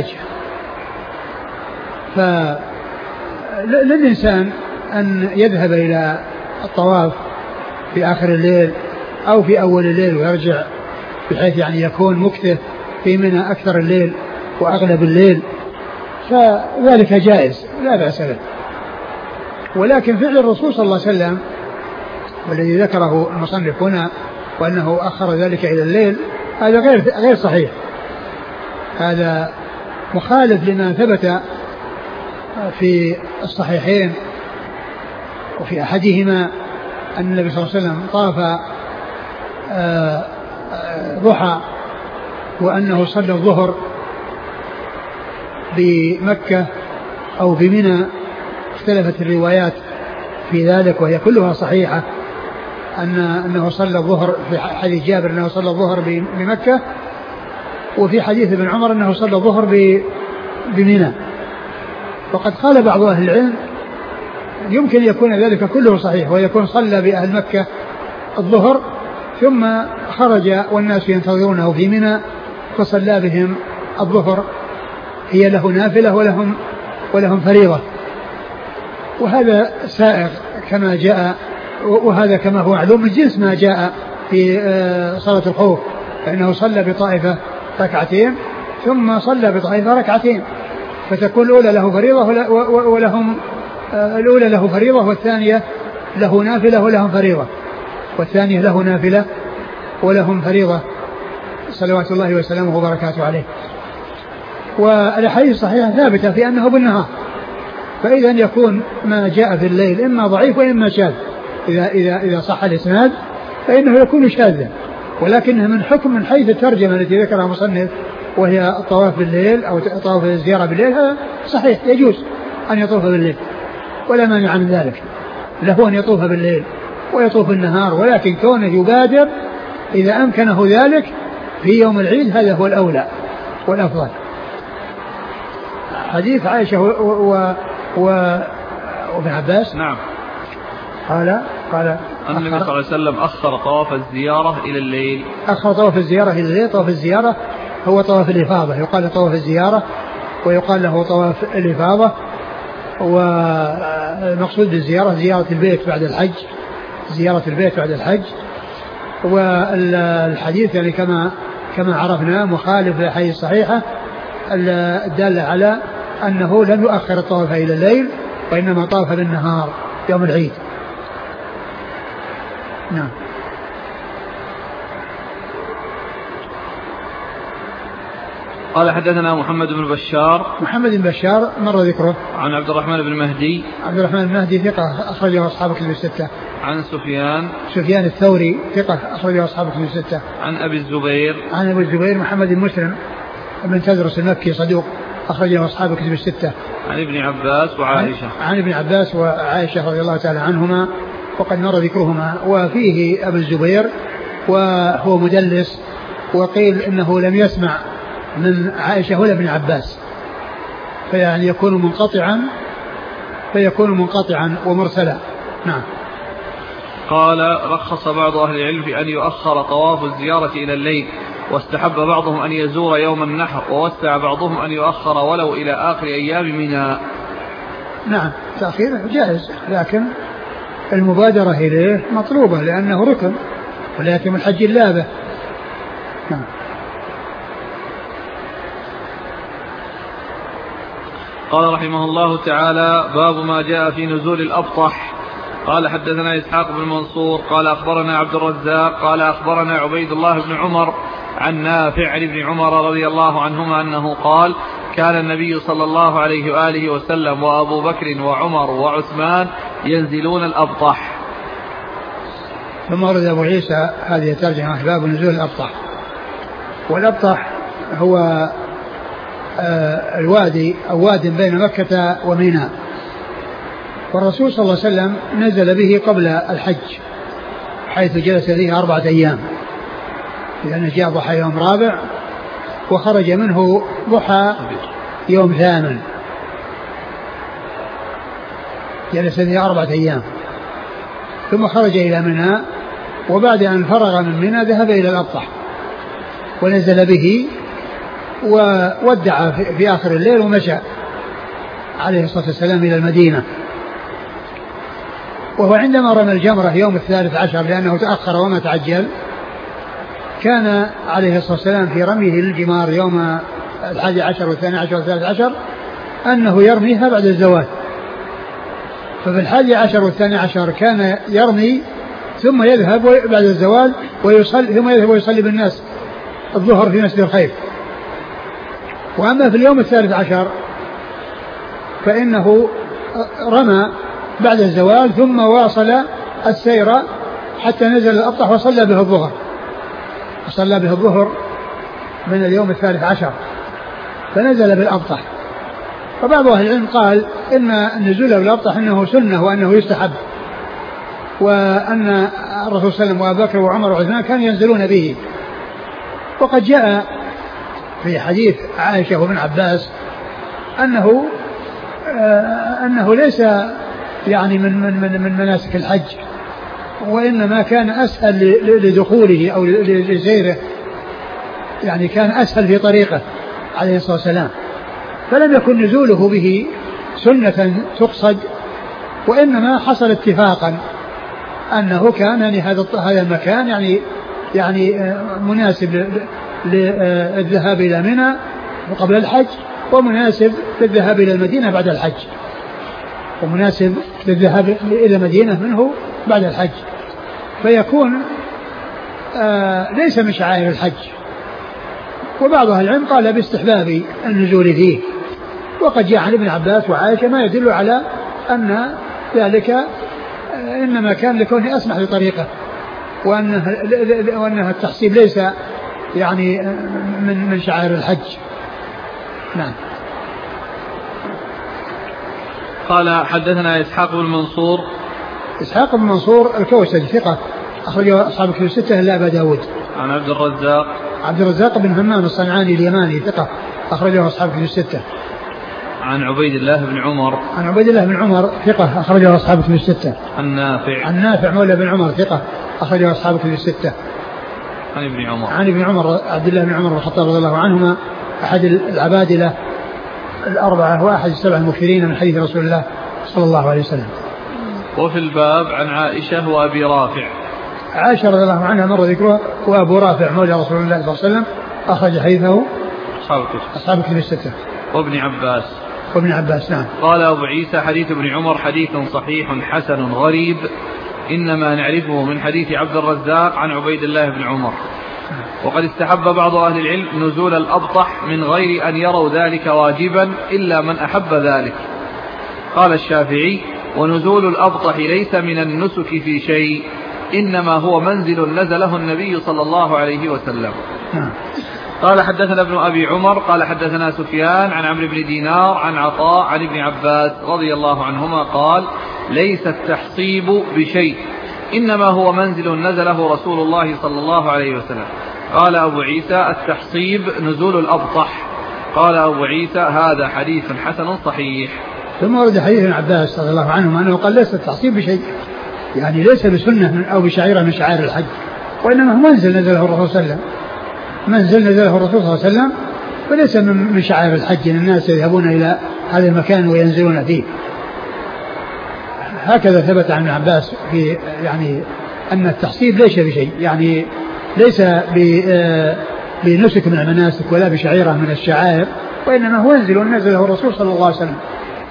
فللإنسان أن يذهب إلى الطواف في آخر الليل أو في أول الليل ويرجع، بحيث يعني يكون مكث في منى أكثر الليل وأغلب الليل، فذلك جائز لا بأس به. ولكن فعل الرسول صلى الله عليه وسلم والذي ذكره المصنف هنا وأنه أخر ذلك إلى الليل هذا غير صحيح. هذا مخالف لما ثبت في الصحيحين وفي أحدهما أن النبي صلى الله عليه وسلم طاف ضحى وأنه صلى الظهر بمكة أو بمنى. اختلفت الروايات في ذلك وهي كلها صحيحة أنه صلى الظهر في حديث جابر أنه صلى الظهر بمكة وفي حديث ابن عمر أنه صلى الظهر بمنى. وقد قال بعض أهل العلم يمكن يكون ذلك كله صحيح ويكون صلى بأهل مكة الظهر ثم خرج والناس ينتظرونه في منى فصلى بهم الظهر هي له نافلة ولهم فريضة. وهذا سائغ كما جاء وهذا كما هو معلوم من جنس ما جاء في صلاة الخوف فإنه صلى بطائفة ركعتين ثم صلى بطائفة ركعتين فتكون الأولى له فريضة ولهم الأولى له فريضة والثانية له نافلة ولهم فريضة والثانية له نافلة ولهم فريضة صلوات الله وسلامه وبركاته عليه. والأحاديث الصحيحة ثابتة في أنه بالنهار فإذا يكون ما جاء في الليل إما ضعيف وإما شاذ. إذا صح الإسناد فإنه يكون شاذا ولكنه من حكم من حيث الترجمة التي ذكرها المصنف وهي الطواف بالليل أو طواف الزيارة بالليل هذا صحيح يجوز أن يطوف بالليل ولا مانع من ذلك له أن يطوف بالليل ويطوف بالنهار ولكن كونه يبادر إذا أمكنه ذلك في يوم العيد هذا هو الأولى والأفضل. حديث عائشة وابن عباس نعم قال أن النبي صلى الله عليه وسلم أخر طواف الزيارة إلى الليل. أخر طواف الزيارة إلى الليل. طواف الزيارة هو طواف الإفاضة يقال له طواف الزيارة ويقال له طواف الإفاضة والمقصود بالزيارة زيارة البيت بعد الحج زيارة البيت بعد الحج. والحديث يعني كما عرفنا مخالف للحديث الصحيحة الدالة على أنه لم يؤخر الطواف إلى الليل وإنما طاف بالنهار يوم العيد. نعم. قال حدثنا محمد بن بشار مر ذكره. عن عبد الرحمن بن مهدي ثقة أخرجه أصحاب الكتب الستة. عن سفيان الثوري ثقة أخرجه أصحاب الكتب الستة. عن أبي الزبير محمد بن مسلم بن تدرس المكي صدوق أخرجه أصحاب الكتب الستة. عن ابن عباس وعائشة رضي الله تعالى عنهما وقد مر ذكرهما. وفيه أبو الزبير وهو مدلس وقيل إنه لم يسمع من عائشة ولا ابن عباس فيعني فيكون منقطعا ومرسلا. نعم. قال رخص بعض أهل العلم في أن يؤخر طواف الزيارة إلى الليل واستحب بعضهم أن يزور يوم النحر ووسع بعضهم أن يؤخر ولو إلى آخر أيام منها. نعم تأخيره جائز لكن المبادرة إليه مطلوبة لأنه ركن ولكن من حج اللابة. نعم. قال رحمه الله تعالى باب ما جاء في نزول الأبطح. قال حدثنا إسحاق بن منصور قال أخبرنا عبد الرزاق قال أخبرنا عبيد الله بن عمر عن نافع عن ابن عمر رضي الله عنهما أنه قال كان النبي صلى الله عليه وآله وسلم وأبو بكر وعمر وعثمان ينزلون الأبطح. ثم ورد أبو عيسى هذه الترجمة باب نزول الأبطح. والأبطح هو الوادي أو واد بين مكة وميناء والرسول صلى الله عليه وسلم نزل به قبل الحج حيث جلس فيه 4 أيام لأنه جاء ضحى يوم 4 وخرج منه ضحى يوم 8 جلس فيه 4 أيام ثم خرج إلى منى وبعد أن فرغ من منى ذهب إلى الأبطح ونزل به وودع في آخر الليل ومشى عليه الصلاة والسلام إلى المدينة. وهو عندما رمى الجمرة يوم 13 لأنه تأخر وما تعجل كان عليه الصلاة والسلام في رميه للجمار يوم 11 و12 و13 أنه يرميها بعد الزوال. ففي 11 و12 كان يرمي ثم يذهب بعد الزوال ويصلي، ثم يذهب ويصلي بالناس الظهر في مسجد الخيف. وأما في اليوم 13 فإنه رمى بعد الزوال ثم واصل السير حتى نزل الأبطح وصلى به الظهر، وصلى به الظهر من اليوم 13 فنزل بالأبطح. فبعض أهل العلم قال إن النزول بالأبطح إنه سنة وأنه يستحب، وأن الرسول صلى الله عليه وسلم وأبو بكر وعمر وعثمان كانوا ينزلون به. وقد جاء في حديث عائشة وابن عباس أنه ليس يعني من مناسك الحج، وإنما كان أسهل لدخوله أو لسيره، يعني كان أسهل في طريقه عليه الصلاة والسلام، فلم يكن نزوله به سنة تقصد، وإنما حصل اتفاقا أنه كان يعني هذا المكان يعني مناسب للذهاب إلى منى قبل الحج، ومناسب للذهاب إلى المدينة بعد الحج، ومناسب للذهاب إلى المدينة منه بعد الحج، فيكون ليس من شعائر الحج. وبعض أهل العلم قال باستحباب النزول فيه، وقد جاء عن ابن عباس وعائشة ما يدل على أن ذلك إنما كان لكونه أسمح لطريقه، وأنها التحصيب ليس يعني من شعائر الحج. نعم. قال حدثنا إسحاق بن منصور. إسحاق بن منصور الكوسجي ثقة أخرجه أصحاب الكتب الستة إلا أبا داود. عن عبد الرزاق. عبد الرزاق بن همام الصنعاني اليماني ثقة أخرجه أصحاب الكتب الستة. عن عبيد الله بن عمر. عن عبيد الله بن عمر ثقة أخرجه أصحاب الكتب الستة. عن نافع. عن نافع مولى بن عمر ثقة أخرجه أصحاب الكتب الستة. عن ابن عمر. عن ابن عمر عبد الله بن عمر بن الخطاب رضي الله عنهما أحد العبادلة الأربعة وأحد السبع المكثرين من حديث رسول الله صلى الله عليه وسلم. وفي الباب عن عائشة وأبي رافع. عائشة رضي الله عنها مر ذكرها، وأبو رافع مولى رسول الله صلى الله عليه وسلم أخرج حديثه أصحاب الكتب الستة. وابن عباس. وابن عباس نعم. قال أبو عيسى حديث ابن عمر حديث صحيح حسن غريب، إنما نعرفه من حديث عبد الرزاق عن عبيد الله بن عمر. وقد استحب بعض أهل العلم نزول الأبطح من غير أن يروا ذلك واجبا إلا من أحب ذلك. قال الشافعي: ونزول الأبطح ليس من النسك في شيء، إنما هو منزل نزله النبي صلى الله عليه وسلم. قال حدثنا ابن أبي عمر قال حدثنا سفيان عن عمرو بن دينار عن عطاء عن ابن عباس رضي الله عنهما قال: ليس التحصيب بشيء، إنما هو منزل نزله رسول الله صلى الله عليه وسلم. قال أبو عيسى: التحصيب نزول الأبطح. قال أبو عيسى: هذا حديث حسن صحيح. ثم ورد حديث ابن عباس رضي الله عنهما أنه قال: ليس التحصيب بشيء، يعني ليس بسنة أو بشعيرة من شعائر الحج، وإنما هو منزل نزله الرسول صلى الله عليه وسلم، منزل نزله الرسول صلى الله عليه وسلم، وليس من شعائر الحج أن الناس يذهبون إلى هذا المكان وينزلون فيه. هكذا ثبت عن ابن عباس في يعني أن التحصيب ليس بشيء، يعني ليس بنسك من المناسك ولا بشعيرة من الشعائر، وإنما هو منزل نزله الرسول صلى الله عليه وسلم.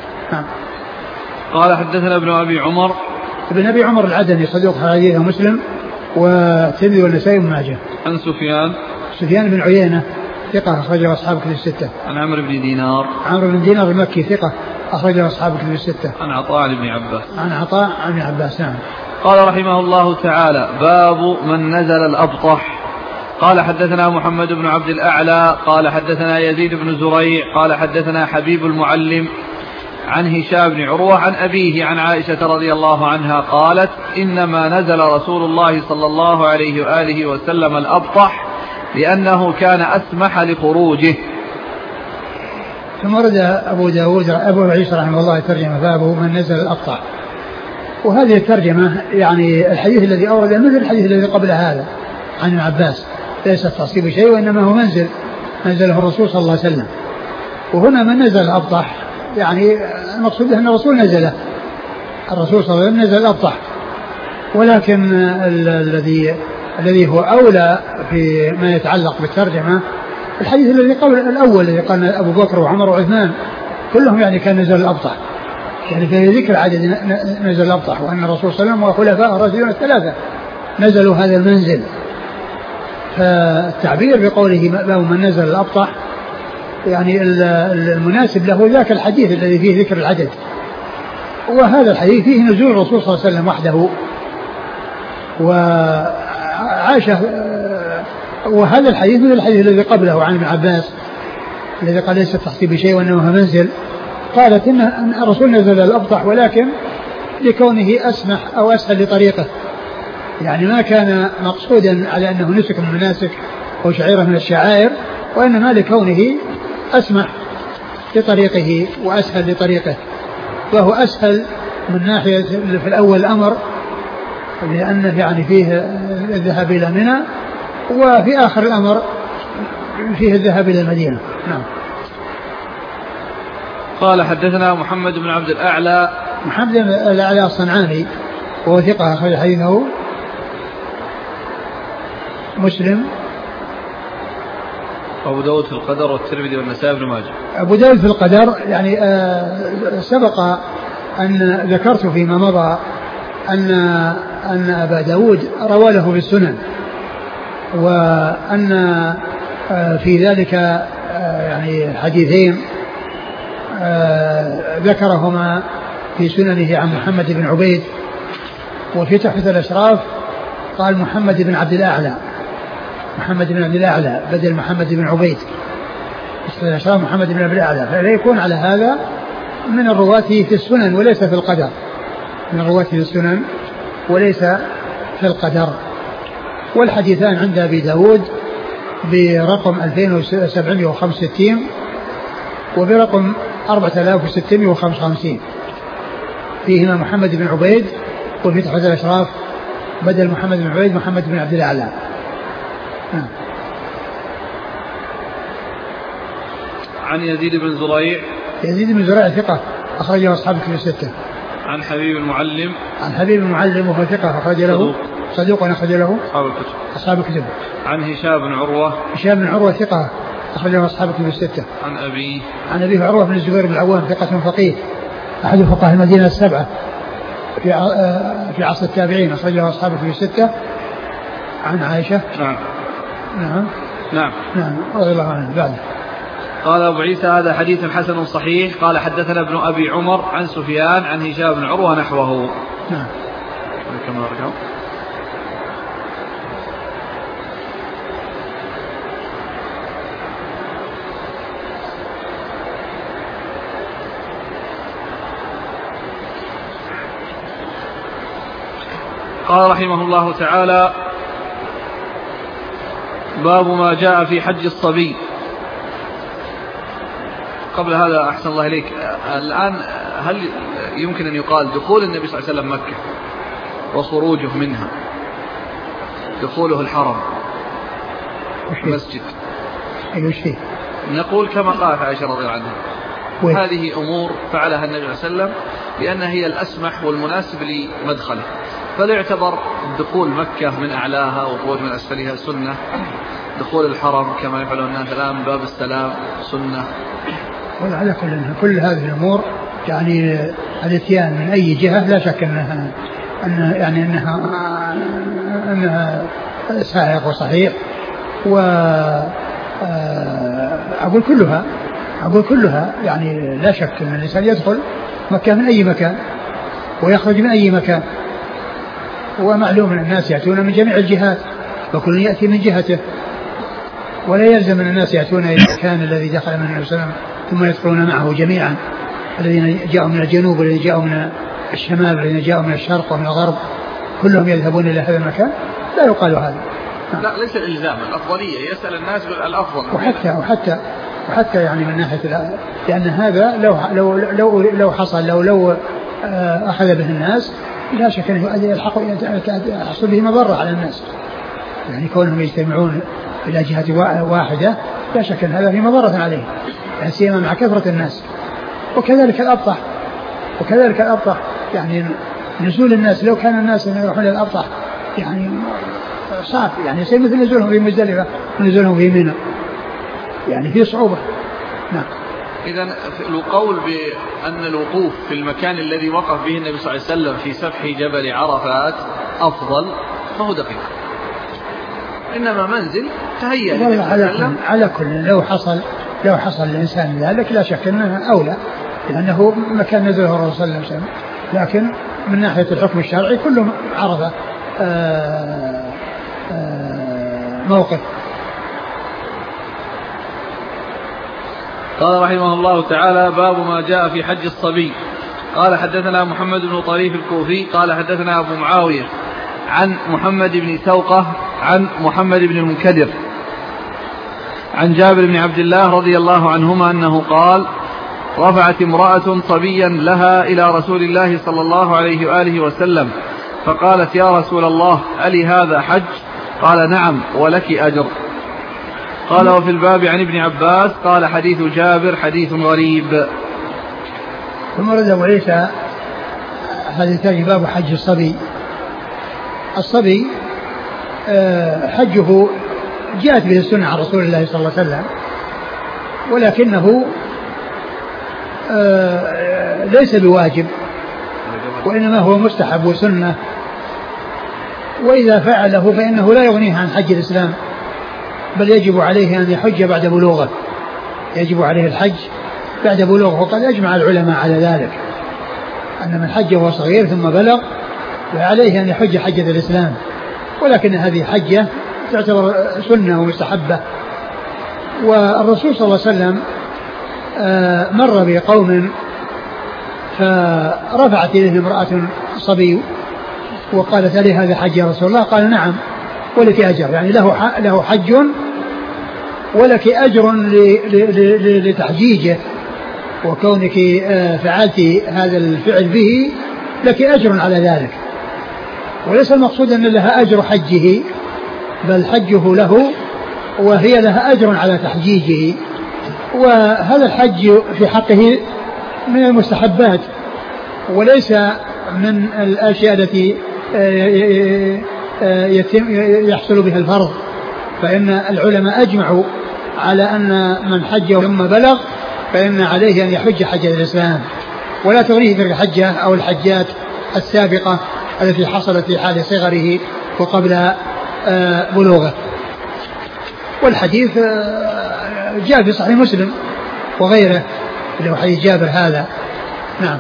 قال حدثنا ابن أبي عمر. ابن أبي عمر العدني صدوق حديثه مسلم والترمذي والنسائي وابن ماجه. عن سفيان بن عيينة ثقة أخرجه أصحاب الكتب الستة. عن عمرو بن دينار. عمرو بن دينار المكي ثقة أخرجه أصحاب الكتب الستة. عن عطاء بن عباس. عن عطاء بن عباس نعم. قال رحمه الله تعالى: باب من نزل الأبطح. قال حدثنا محمد بن عبد الأعلى قال حدثنا يزيد بن زريع قال حدثنا حبيب المعلم عن هشام بن عروة عن أبيه عن عائشة رضي الله عنها قالت: إنما نزل رسول الله صلى الله عليه وآله وسلم الأبطح لأنه كان أسمح لخروجه. ثم ورد أبو عيسى رحمه الله ترجمة باب من نزل الأبطح، وهذه الترجمة يعني الحديث الذي أورد مثل الحديث الذي قبل هذا عن ابن عباس: ليس التعصيب شيء، وإنما هو منزل نزله الرسول صلى الله عليه وسلم. وهنا من نزل الأبطح يعني المقصود أن الرسول نزله، الرسول صلى الله عليه وسلم نزل الأبطح، ولكن الذي هو أولى في ما يتعلق بالترجمة الحديث الذي قبل الأول الذي قال أبو بكر وعمر وعثمان كلهم يعني كان نزل الأبطح، يعني في ذكر عدد نزل الأبطح، وأن الرسول صلى الله عليه وسلم وخلفاء الراشدون الثلاثة نزلوا هذا المنزل. فالتعبير بقوله باب من نزل الأبطح يعني المناسب له ذاك الحديث الذي فيه ذكر العدد، وهذا الحديث فيه نزول الرسول صلى الله عليه وسلم وحده وعاشه. وهذا الحديث مثل الحديث الذي قبله عن ابن عباس الذي قال ليس تحتي بشيء وانه منزل، قالت ان الرسول نزل الأبطح ولكن لكونه اسمح او اسهل لطريقه، يعني ما كان مقصودا على انه نسك من المناسك او شعيره من الشعائر، وانما لكونه اسمح لطريقه واسهل لطريقه. وهو اسهل من ناحيه في الاول الامر لانه يعني فيه الذهاب الى منى، وفي آخر الأمر فيه الذهاب إلى المدينة. نعم. قال حدثنا محمد بن عبد الأعلى. محمد بن الأعلى الصنعاني وهو ثقة أخرج حديثه مسلم أبو داود في القدر والترمذي والنسائي بن ماجه. أبو داود في القدر يعني سبق أن ذكرت فيما مضى أن أبا داود روى له في السنن، وأن في ذلك يعني حديثين ذكرهما في سننه عن محمد بن عبيد، وفي تحفة الأشراف قال محمد بن عبد الأعلى، محمد بن عبد الأعلى بدل محمد بن عبيد، تحفة الأشراف محمد بن عبد الأعلى، فلا يكون على هذا من الرواة في السنن وليس في القدر، من الرواة في السنن وليس في القدر. والحديثان عند أبي داود برقم 2765 وبرقم 4655 فيهما محمد بن عبيد، وفي تحفة الأشراف بدل محمد بن عبيد محمد بن عبد الأعلى. عن يزيد بن زريع. يزيد بن زريع ثقة أخرجه أصحاب الكتب الستة. عن حبيب المعلم. عن حبيب المعلم وهو ثقة أخرج له صدوق أخرج له أصحاب الكتب. عن هشام بن عروة. هشام بن عروة ثقة أخرجه أصحاب الكتب الستة. عن أبيه. عن أبيه عروة بن الزبير بن العوام ثقة فقيه أحد فقهاء المدينة السبعة في عصر التابعين أخرجه أصحاب الكتب الستة. عن عائشة. نعم. نعم. نعم. نعم رضي الله عنه. بعد. قال أبو عيسى هذا حديث حسن صحيح. قال حدثنا ابن أبي عمر عن سفيان عن هشام بن عروة نحوه. نعم. كم رقم؟ قال رحمه الله تعالى باب ما جاء في حج الصبي. قبل هذا أحسن الله إليك، الآن هل يمكن أن يقال دخول النبي صلى الله عليه وسلم مكة وخروجه منها، دخوله الحرم مسجد، نقول كما قالت عائشة رضي الله عنها هذه أمور فعلها النبي صلى الله عليه وسلم لأنها هي الأسمح والمناسب لمدخله، فلا يعتبر دخول مكة من أعلاها وخروج من أسفلها سنة، دخول الحرم كما يفعل الناس الآن باب السلام سنة. وعلى كل هذه الأمور يعني الاتيان من أي جهة لا شك أنها سائق وصحيح. وأقول كلها يعني لا شك أن الإنسان يدخل مكة من أي مكان ويخرج من أي مكان، ومعلوم أن الناس يأتون من جميع الجهات وكل يأتي من جهته، ولا يلزم أن الناس يأتون إلى المكان الذي دخل منه النبي صلى الله عليه وسلم ثم يدخلون معه جميعا، الذين جاءوا من الجنوب والذين جاءوا من الشمال والذين جاءوا من الشرق ومن الغرب كلهم يذهبون إلى هذا المكان، لا يقال هذا. لا ليس الإلزام، الأفضلية، يسأل الناس الأفضل. وحتى يعني من ناحية لأن هذا لو حصل لو أخذ به الناس لا شك أنه يحصل به مضرة على الناس، يعني كونهم يجتمعون إلى جهة واحدة لا شك أن هذا في مضرة عليه، لا سيما مع كثرة الناس. وكذلك الأبطح يعني نزول الناس، لو كان الناس يروحون للأبطح يعني صعب، يعني يصير مثل نزولهم في مزدلفة ونزولهم في منى، يعني في صعوبة. نعم. إذن القول بأن الوقوف في المكان الذي وقف به النبي صلى الله عليه وسلم في سفح جبل عرفات أفضل فهو دقيق، إنما منزل تهيأ على كل لو حصل الإنسان ذلك لا شك أنه أولى، لأنه مكان نزله الرسول صلى الله عليه وسلم. لكن من ناحية الحكم الشرعي كل عرفة موقف. قال رحمه الله تعالى: باب ما جاء في حج الصبي. قال حدثنا محمد بن طريف الكوفي قال حدثنا أبو معاوية عن محمد بن سوقة عن محمد بن المنكدر عن جابر بن عبد الله رضي الله عنهما أنه قال: رفعت امرأة صبيا لها إلى رسول الله صلى الله عليه وآله وسلم فقالت: يا رسول الله ألي هذا حج؟ قال: نعم ولك أجر. قال: وفي الباب عن ابن عباس قال: حديث جابر حديث غريب. ثم رد أبو عيسى حديثان باب حج الصبي. الصبي حجه جاءت به السنة عن رسول الله صلى الله عليه وسلم، ولكنه ليس بواجب، وإنما هو مستحب وسنة، وإذا فعله فإنه لا يغنيه عن حج الإسلام، بل يجب عليه أن يحج بعد بلوغه، يجب عليه الحج بعد بلوغه. وقد أجمع العلماء على ذلك أن من حج وهو صغير ثم بلغ فعليه أن يحج حجة الإسلام، ولكن هذه حجة تعتبر سنة ومستحبة. والرسول صلى الله عليه وسلم مر بقوم فرفعت إليه امرأة صبي وقالت: ألي هذا حج يا رسول الله؟ قال: نعم ولك أجر، يعني له حج ولك أجر لتحجيجه، وكونك فعلت هذا الفعل به لك أجر على ذلك. وليس المقصود أن لها أجر حجه، بل حجه له وهي لها أجر على تحجيجه. وهذا الحج في حقه من المستحبات وليس من الأشياء التي يحصل بها الفرض، فإن العلماء أجمعوا على أن من حج ثم بلغ فإن عليه أن يحج حج الإسلام، ولا تغنيه تلك الحجة أو الحجات السابقة التي حصلت في حال صغره وقبل بلوغه. والحديث جاء في صحيح مسلم وغيره اللي هو حديث جابر هذا. نعم.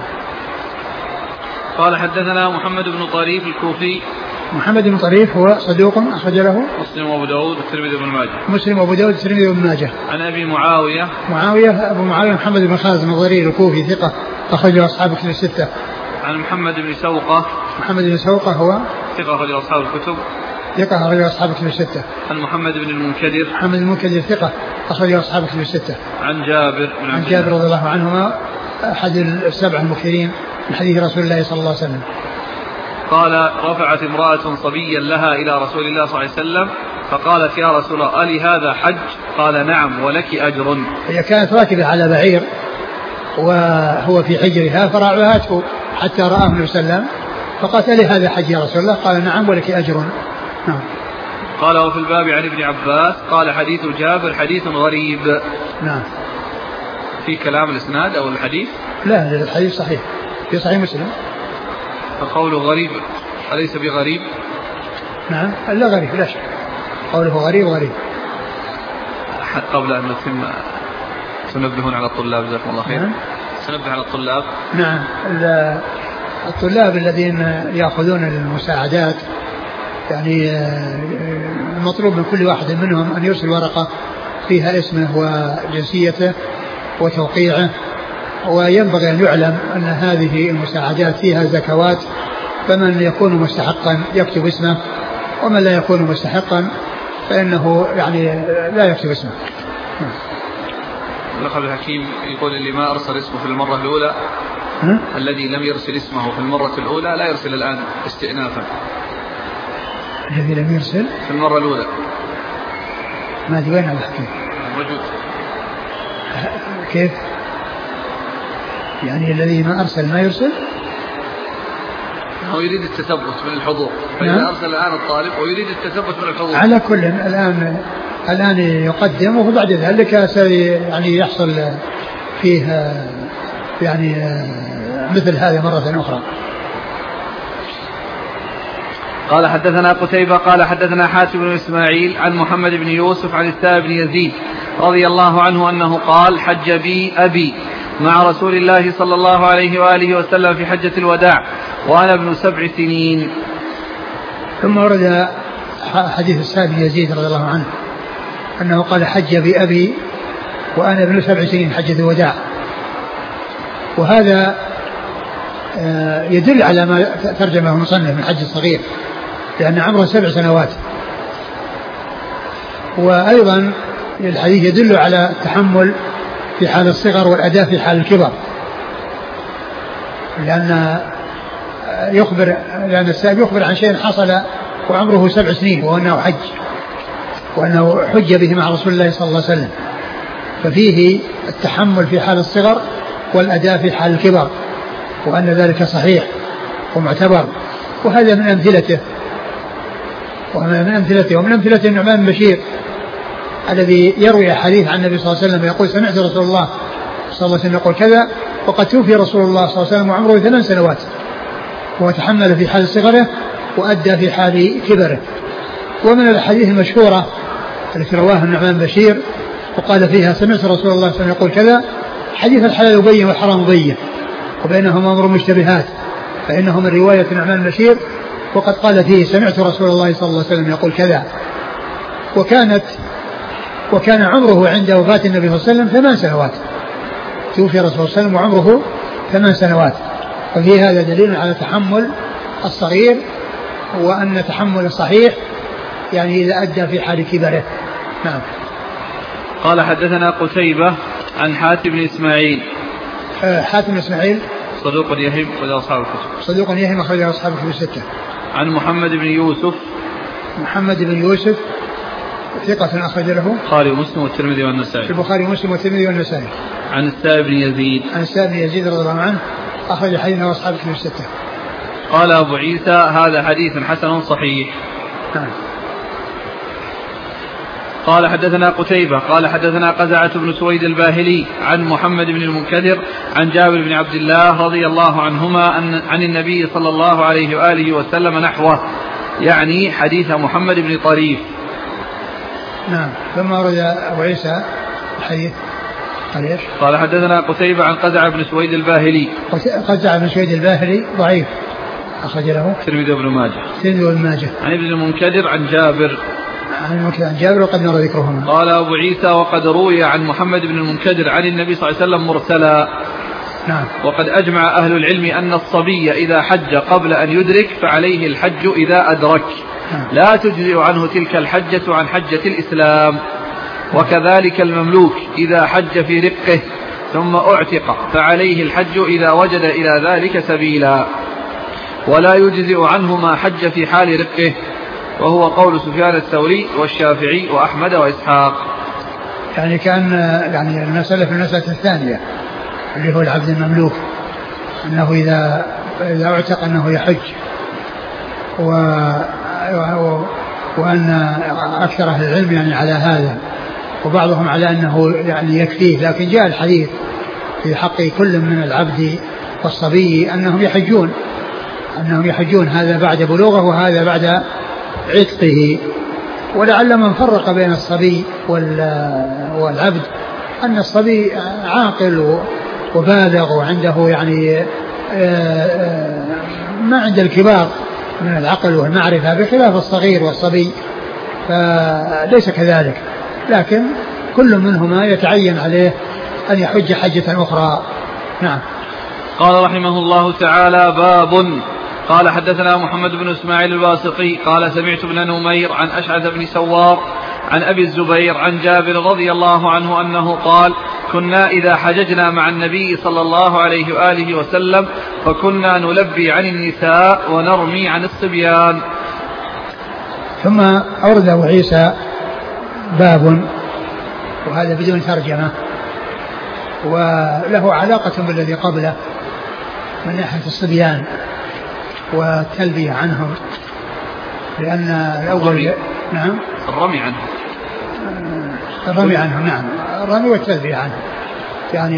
قال حدثنا محمد بن طريف الكوفي. محمد بن طريف هو صدوق أخرج له مسلم وأبو داود والترمذي وابن ماجه. مسلم وأبو داود والترمذي وابن ماجه. عن أبي معاوية. أبو معاوية محمد بن خالد الضرير الكوفي ثقة أخرج له أصحاب الكتب الستة. عن محمد بن سوقة. محمد بن سوقة هو ثقة أخرج له أصحاب الكتب. ثقة أخرج له أصحاب الكتب الستة. عن محمد بن المنكدر. محمد المنكدر ثقة أخرج له أصحاب الكتب الستة. عن جابر رضي الله عنهما أحد السبع المكثرين من حديث رسول الله صلى الله عليه وسلم. قال: رفعت امرأة صبيا لها إلى رسول الله صلى الله عليه وسلم فقالت: يا رسول الله ألي هذا حج؟ قال: نعم ولك أجر. هي كانت راكبة على بعير وهو في حجرها فرعته حتى رآه النبي صلى الله عليه وسلم فقالت: ألي هذا حج يا رسول الله؟ قال: نعم ولك أجر. نعم. قال: وفي الباب عن ابن عباس قال: حديث جابر حديث غريب. نعم. في كلام الإسناد أو الحديث؟ لا الحديث صحيح في صحيح مسلم. فقوله غريب أليس بغريب؟ نعم لا غريب لا شك، قوله غريب. قبل أن نتم تنبهون على الطلاب جزاكم الله خير. سنبه على الطلاب. نعم الطلاب الذين يأخذون المساعدات يعني المطلوب من كل واحد منهم أن يرسل ورقة فيها اسمه وجنسيته وتوقيعه، وينبغي أن يعلم أن هذه المساعدات فيها زكوات، فمن يكون مستحقا يكتب اسمه، ومن لا يكون مستحقا فإنه يعني لا يكتب اسمه. اللقب الحكيم يقول: اللي ما أرسل اسمه في المرة الأولى الذي لم يرسل اسمه في المرة الأولى لا يرسل الآن استئنافا. الذي لم يرسل في المرة الأولى ما أدري وين الحكيم موجود. كيف يعني الذي ما أرسل ما يرسل؟ هو يريد التثبت من الحضور، فإذا أرسل الآن الطالب ويريد التثبت من الحضور. على كل الآن يقدم، وبعد ذلك يعني يحصل فيه يعني مثل هذا مرة أخرى. قال حدثنا قتيبة قال حدثنا حاتم بن إسماعيل عن محمد بن يوسف عن الثائب بن يزيد رضي الله عنه أنه قال حج بي أبي مع رسول الله صلى الله عليه وآله وسلم في حجة الوداع وأنا ابن 7 سنين. ثم ورد حديث الثائب بن يزيد رضي الله عنه أنه قال حج بي أبي وأنا ابن 7 سنين حجة الوداع. وهذا يدل على ما ترجمه المصنف من حج الصغير لأن عمره 7 سنوات. وأيضا الحديث يدل على التحمل في حال الصغر والأداء في حال الكبر لأن السائل يخبر عن شيء حصل وعمره 7 سنين وأنه حج به مع رسول الله صلى الله عليه وسلم. ففيه التحمل في حال الصغر والأداء في حال الكبر وأن ذلك صحيح ومعتبر. وهذا من أمثلته ومن أمثلته النعمان بن بشير الذي يروي حديث عن النبي صلى الله عليه وسلم يقول سمعت رسول الله صلى الله عليه وسلم يقول كذا وقد توفي رسول الله صلى الله عليه وسلم وعمره 8 سنوات وهو تحمل في حال صغره وأدى في حال كبره. ومن الحديث المشهورة التي رواه النعمان بن بشير وقال فيها سمعت رسول الله صلى الله عليه وسلم يقول كذا حديث الحلال بين والحرام بين وبينهما أمر مشتبهات فإنه من رواية النعمان بن بشير وقد قال فيه سمعت رسول الله صلى الله عليه وسلم يقول كذا. وكان عمره عند وفاة النبي صلى الله عليه وسلم 8 سنوات توفي رسول الله صلى الله عليه وسلم وعمره 8 سنوات. وفي هذا دليل على تحمل الصغير وأن تحمل الصحيح يعني إذا أدى في حال كبره. نعم. قال حدثنا قتيبة عن حاتم بن إسماعيل. حاتم بن إسماعيل صدوق يهم أخرج أصحاب الكتب. صدوق يهم أخرج أصحاب الكتب 6. عن محمد بن يوسف. محمد بن يوسف ثقة أخرج له البخاري ومسلم والترمذي والنسائي. البخاري ومسلم والترمذي والنسائي. عن الثائب بن يزيد. عن الثائب بن يزيد رضي الله عنه أخرج حديثه أصحاب الكتب 6. قال أبو عيسى هذا حديث حسن صحيح. نعم. قال حدثنا قتيبة قال حدثنا قزعة بن سويد الباهلي عن محمد بن المنكدر عن جابر بن عبد الله رضي الله عنهما عن النبي صلى الله عليه وآله وسلم نحوه يعني حديث محمد بن طريف. نعم. ثم ورد أبو عيسى الحديث قال حدثنا قتيبة عن قزعة بن سويد الباهلي. قزعة بن سويد الباهلي ضعيف أخرج له الترمذي وابن ماجه. عن ابن المنكدر عن جابر وقد نرى ذكرهما. قال أبو عيسى وقد روي عن محمد بن المنكدر عن النبي صلى الله عليه وسلم مرسلا. نعم. وقد أجمع أهل العلم أن الصبي إذا حج قبل أن يدرك فعليه الحج إذا أدرك. نعم. لا تجزئ عنه تلك الحجة عن حجة الإسلام. وكذلك المملوك إذا حج في رقه ثم أعتق فعليه الحج إذا وجد إلى ذلك سبيلا ولا يجزئ عنه ما حج في حال رقه وهو قول سفيان الثوري والشافعي وأحمد وإسحاق. يعني كان يعني المسألة في المسألة الثانية اللي هو العبد المملوك أنه إذا اعتق أنه يحج وأن أكثر أهل العلم يعني على هذا وبعضهم على أنه يعني يكفيه. لكن جاء الحديث في حق كل من العبد والصبي أنهم يحجون هذا بعد بلوغه وهذا بعد عتقه. ولعل من فرق بين الصبي والعبد أن الصبي عاقل وبالغ وعنده يعني ما عند الكبار من العقل والمعرفة بخلاف الصغير والصبي فليس كذلك. لكن كل منهما يتعين عليه أن يحج حجة أخرى. نعم. قال رحمه الله تعالى باب. قال حدثنا محمد بن إسماعيل الواسطي قال سمعت ابن نمير عن أشعث بن سوار عن أبي الزبير عن جابر رضي الله عنه أنه قال كنا إذا حججنا مع النبي صلى الله عليه وآله وسلم فكنا نلبي عن النساء ونرمي عن الصبيان. ثم أورد أبو عيسى باب وهذا بدون ترجمة وله علاقة بالذي قبله من ناحية الصبيان والتلبية عنهم لأن الأول نعم الرمي عنهم. الرمي عنهم. نعم. الرمي والتلبية عنهم يعني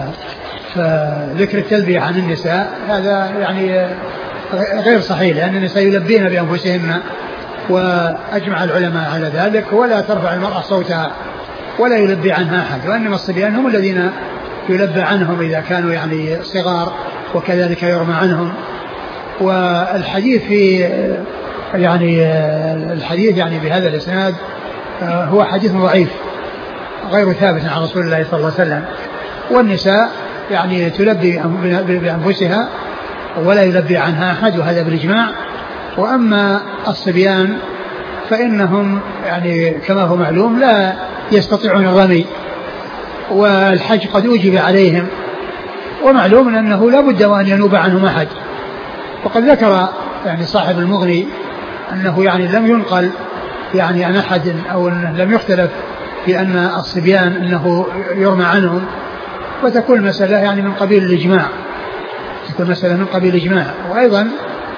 فذكر التلبية عن النساء هذا يعني غير صحيح، لأن النساء يلبين بأنفسهن، وأجمع العلماء على ذلك، ولا ترفع المرأة صوتها ولا يلبي عنها أحد، وإنما الصبيان هم الذين يلبى عنهم إذا كانوا يعني صغار، وكذلك يرمى عنهم. والحديث في يعني الحديث يعني بهذا الإسناد هو حديث ضعيف غير ثابت عن رسول الله صلى الله عليه وسلم. والنساء يعني تلبي بأنفسها ولا يلبي عنها أحد، وهذا بالإجماع. وأما الصبيان فإنهم يعني كما هو معلوم لا يستطيعون الرمي، والحج قد أوجب عليهم، ومعلوم أنه لا بد وأن ينوب عنهم أحد. وقد ذكر يعني صاحب المغني أنه يعني لم ينقل يعني عن أحد أو لم يختلف في أن الصبيان أنه يرمى عنهم، وتكون مسألة يعني من قبيل الإجماع، تكون مسألة من قبيل الإجماع. وأيضا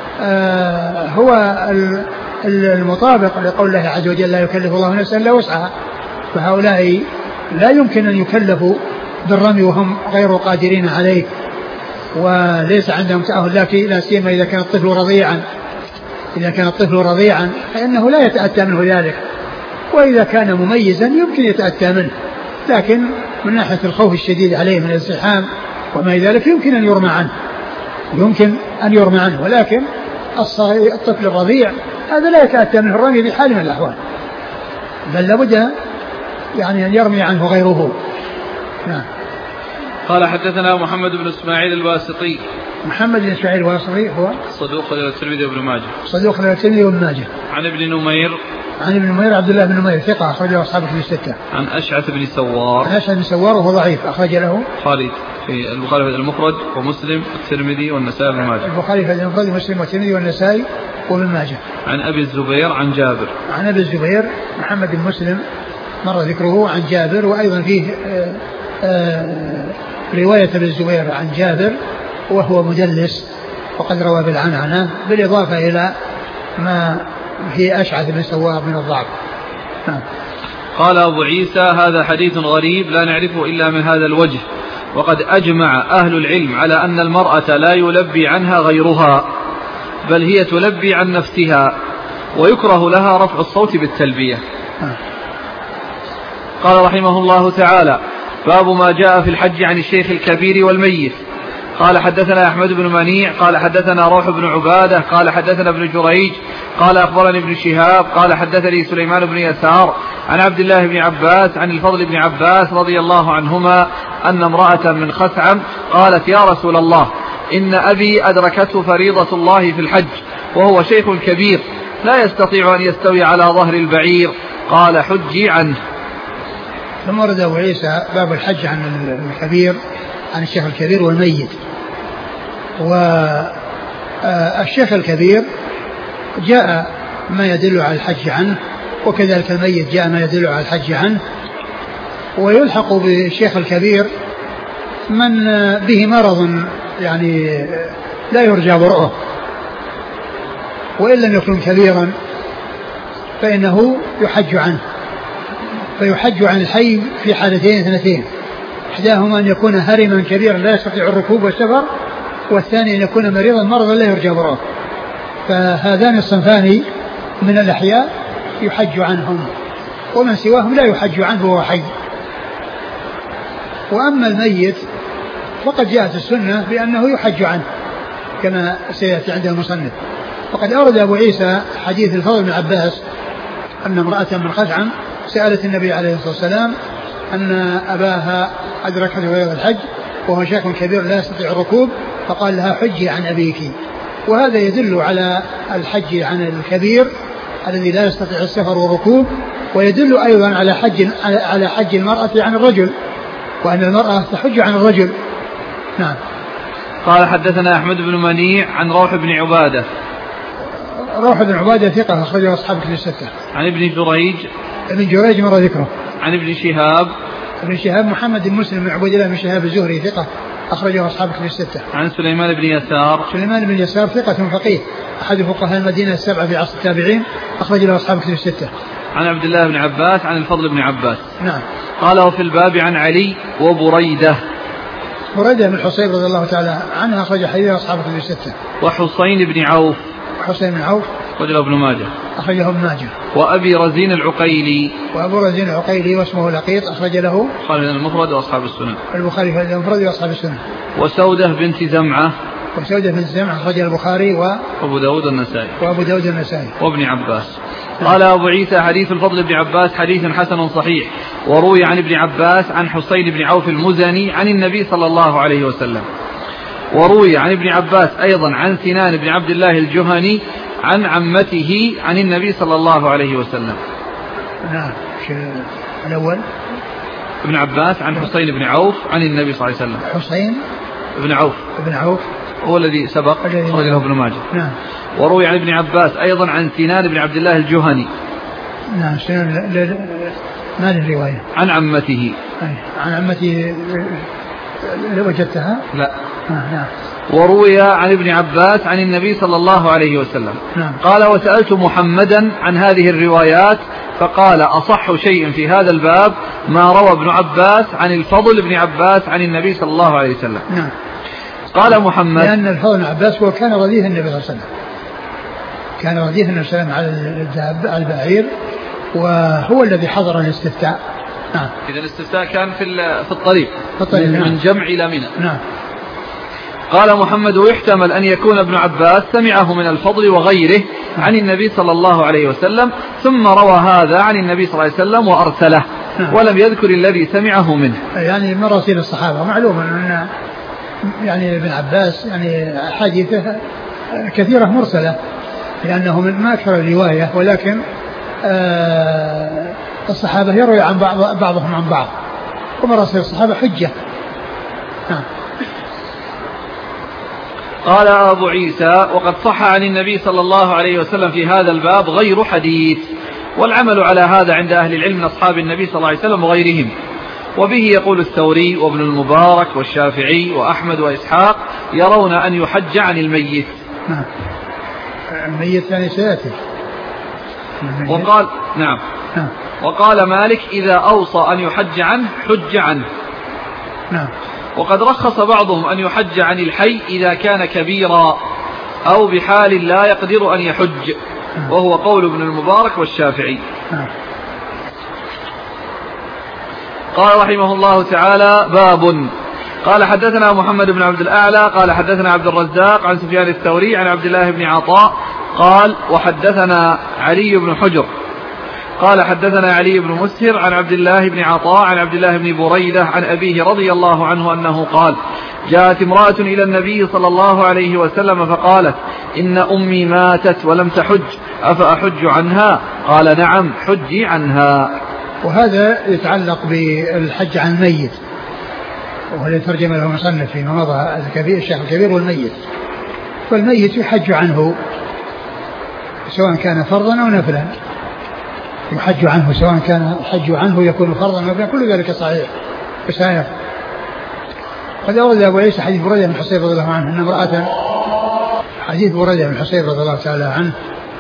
هو المطابق لقول الله عز وجل لا يكلف الله نفسا إلا وسعها، فهؤلاء لا يمكن أن يكلفوا بالرمي وهم غير قادرين عليه، وليس عندهم تأهل، لا سيما إذا كان الطفل رضيعا. إذا كان الطفل رضيعا فإنه لا يتأتى منه ذلك، وإذا كان مميزا يمكن يتأتى منه، لكن من ناحية الخوف الشديد عليه من الازدحام وما ذلك يمكن أن يرمى عنه، يمكن أن يرمى عنه. ولكن الطفل الرضيع هذا لا يتأتى منه الرمي بحال من الأحوال، بل لابد يعني أن يرمي عنه غيره. نعم. قال حدثنا محمد بن إسماعيل الواسطي. محمد بن إسماعيل الواسطي هو صدوق له الترمذي وابن ماجه. صدوق له الترمذي وابن ماجه. عن ابن نمير. عن ابن نمير عبد الله بن نمير ثقة أخرجه أصحاب الكتب الستة. عن أشعث بن سوار. عن أشعث بن سوار وهو ضعيف أخرج له خالد في البخاري في المفرد ومسلم والترمذي والنسائي وابن ماجه. البخاري في المفرد ومسلم والترمذي والنسائي وابن ماجه. عن أبي الزبير عن جابر. عن أبي الزبير محمد بن مسلم مر ذكره عن جابر، وأيضا فيه رواية ابن الزبير عن جابر وهو مدلس وقد روى بالعنعنة، بالإضافة إلى ما في أشعث بن سوار من الضعف. قال أبو عيسى هذا حديث غريب لا نعرفه إلا من هذا الوجه، وقد أجمع أهل العلم على أن المرأة لا يلبي عنها غيرها، بل هي تلبي عن نفسها، ويكره لها رفع الصوت بالتلبية. قال رحمه الله تعالى: باب ما جاء في الحج عن الشيخ الكبير والميت. قال حدثنا أحمد بن منيع قال حدثنا روح بن عبادة قال حدثنا ابن جريج قال أخبرني ابن شهاب قال حدثني سليمان بن يسار عن عبد الله بن عباس عن الفضل بن عباس رضي الله عنهما أن امرأة من خثعم قالت: يا رسول الله، إن أبي أدركته فريضة الله في الحج وهو شيخ كبير لا يستطيع أن يستوي على ظهر البعير، قال: حجي عنه. ثم ورد أبو عيسى باب الحج عن الكبير عن الشيخ الكبير والميت. والشيخ الكبير جاء ما يدل على الحج عنه، وكذلك الميت جاء ما يدل على الحج عنه. ويلحق بالشيخ الكبير من به مرض يعني لا يرجى برؤه، وإن لم يكن كبيرا فإنه يحج عنه، فيحج عن الحي في حالتين اثنتين: إحداهما أن يكون هرما كبيرا لا يستطيع الركوب والسفر، والثاني أن يكون مريضا مرضا لا يرجى برؤه. فهذان الصنفان من الأحياء يحج عنهم، ومن سواهم لا يحج عنه وهو حي. وأما الميت فقد جاءت السنة بأنه يحج عنه كما سيأتي عند المصنف. وقد أورد أبو عيسى حديث الفضل بن عباس أن امرأة من خثعم سألت النبي عليه الصلاة والسلام أن أباها أدركته فريضة الحج وهو شيخ كبير لا يستطيع الركوب، فقال لها: حجي عن أبيك. وهذا يدل على الحج عن الكبير الذي لا يستطيع السفر والركوب، ويدل أيضا على حج المرأة عن الرجل، وأن المرأة تحج عن الرجل. نعم. قال حدثنا أحمد بن منيع عن روح بن عبادة. روح بن عبادة ثقة أخرجه أصحاب الكتب الستة. عن ابن جريج. ابن جريج مر ذكره. عن ابن شهاب. ابن شهاب محمد بن مسلم بن عبد الله بن شهاب الزهري ثقة أخرجه أصحاب الكتب الستة. عن سليمان بن يسار. سليمان بن يسار ثقة فقيه أحد فقهاء المدينة السبعة في عصر التابعين، أخرج له أصحاب الكتب الستة. عن عبد الله بن عباس عن الفضل بن عباس. نعم. قال وفي الباب عن علي وبريدة. بريدة بن الحصيب رضي الله تعالى عنها أخرج حديث أصحاب الكتب الستة. وحسين بن عوف. حسين بن عوف أخرجه ابن ماجه. أخرجه ابن ماجه. وأبي رزين العقيلي. وأبو رزين العقيلي واسمه لقيط أخرج له البخاري المفرد وأصحاب السنن. البخاري في المفرد وأصحاب السنن. وسودة بنت زمعة. وسودة بنت زمعة أخرج البخاري وأبو داود النسائي. وأبو داود النسائي. وابن عباس. قال أبو عيسى حديث الفضل بن عباس حديث حسن صحيح. وروي عن ابن عباس عن حسين بن عوف المزني عن النبي صلى الله عليه وسلم. وروي عن ابن عباس أيضا عن سنان بن عبد الله الجهني عن عمته عن النبي صلى الله عليه وسلم. نعم. الأول ابن عباس عن حسين بن عوف عن النبي صلى الله عليه وسلم. حسين بن عوف. ابن عوف هو الذي سبق أخرجه ابن ماجه. نعم. وروي عن ابن عباس أيضا عن سنان بن عبد الله الجهني. نعم. سنان ما له رواية. عن عمته. عن عمته وجدتها؟ لا. نعم. وروي عن ابن عباس عن النبي صلى الله عليه وسلم. نعم. قال وسألت محمدا عن هذه الروايات فقال أصح شيء في هذا الباب ما روى ابن عباس عن الفضل بن عباس عن النبي صلى الله عليه وسلم. نعم. قال محمد لأن الفضل بن عباس هو كان رديف النبي صلى الله عليه وسلم، كان رديف النبي صلى الله عليه وسلم على البعير وهو الذي حضر الاستفتاء. نعم. إذا الاستفتاء كان في الطريق نعم. من جمع إلى منى. نعم. قال محمد ويحتمل أن يكون ابن عباس سمعه من الفضل وغيره عن النبي صلى الله عليه وسلم ثم روى هذا عن النبي صلى الله عليه وسلم وأرسله. نعم. ولم يذكر الذي سمعه منه. يعني مراسيل الصحابة معلوم أن يعني ابن عباس يعني حديثه كثيرة مرسلة لأنه من ما أكثر الرواية، ولكن الصحابة يروي عن بعضهم عن بعض ومراسيل الصحابة حجة. نعم. قال أبو عيسى وقد صح عن النبي صلى الله عليه وسلم في هذا الباب غير حديث، والعمل على هذا عند أهل العلم من أصحاب النبي صلى الله عليه وسلم وغيرهم. وبه يقول الثوري وابن المبارك والشافعي وأحمد وإسحاق يرون أن يحج عن الميت. نعم. الميت يعني سيأتي. وقال نعم. وقال مالك إذا أوصى أن يحج عنه حج عنه. نعم. وقد رخص بعضهم أن يحج عن الحي إذا كان كبيرا أو بحال لا يقدر أن يحج، وهو قول ابن المبارك والشافعي. قال رحمه الله تعالى باب. قال حدثنا محمد بن عبد الأعلى قال حدثنا عبد الرزاق عن سفيان الثوري عن عبد الله بن عطاء قال وحدثنا علي بن حجر قال حدثنا علي بن مسهر عن عبد الله بن عطاء عن عبد الله بن بريدة عن أبيه رضي الله عنه أنه قال جاءت امرأة إلى النبي صلى الله عليه وسلم فقالت إن أمي ماتت ولم تحج أفأحج عنها؟ قال نعم حجي عنها. وهذا يتعلق بالحج عن الميت، وهو الذي ترجم له المصنف فيما مضى الشيخ الكبير والميت. فالميت يحج عنه سواء كان فرضا أو نفلا، يحج عنه سواء كان الحج عنه يكون فرضا أو نفلا، كل ذلك صحيح. قد أورد أبو عيسى حديث بريدة بن الحصيب رضي الله عنه أن امرأة، حديث بريدة بن الحصيب رضي الله تعالى عنه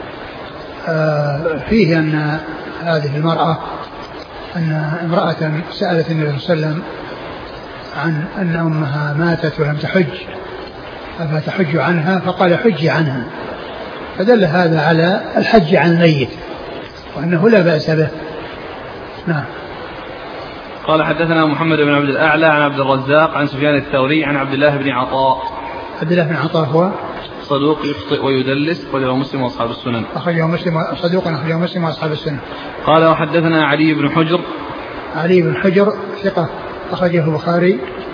فيه أن هذه المرأة أن امرأة سألت النبي صلى الله عليه وسلم عن أن أمها ماتت ولم تحج أفتحج عنها؟ فقال حجي عنها، فدل هذا على الحج عن الميت وأنه لا بأس به. نعم. قال حدثنا محمد بن عبد الأعلى عن عبد الرزاق عن سفيان الثوري عن عبد الله بن عطاء. عبد الله بن عطاء هو صدوق يخطئ ويدلس أخرجه مسلم وأصحاب السنن. أخرجه مسلم صدوق أخرجه مسلم وأصحاب السنن. قال وحدثنا علي بن حجر. علي بن حجر ثقة أخرجه البخاري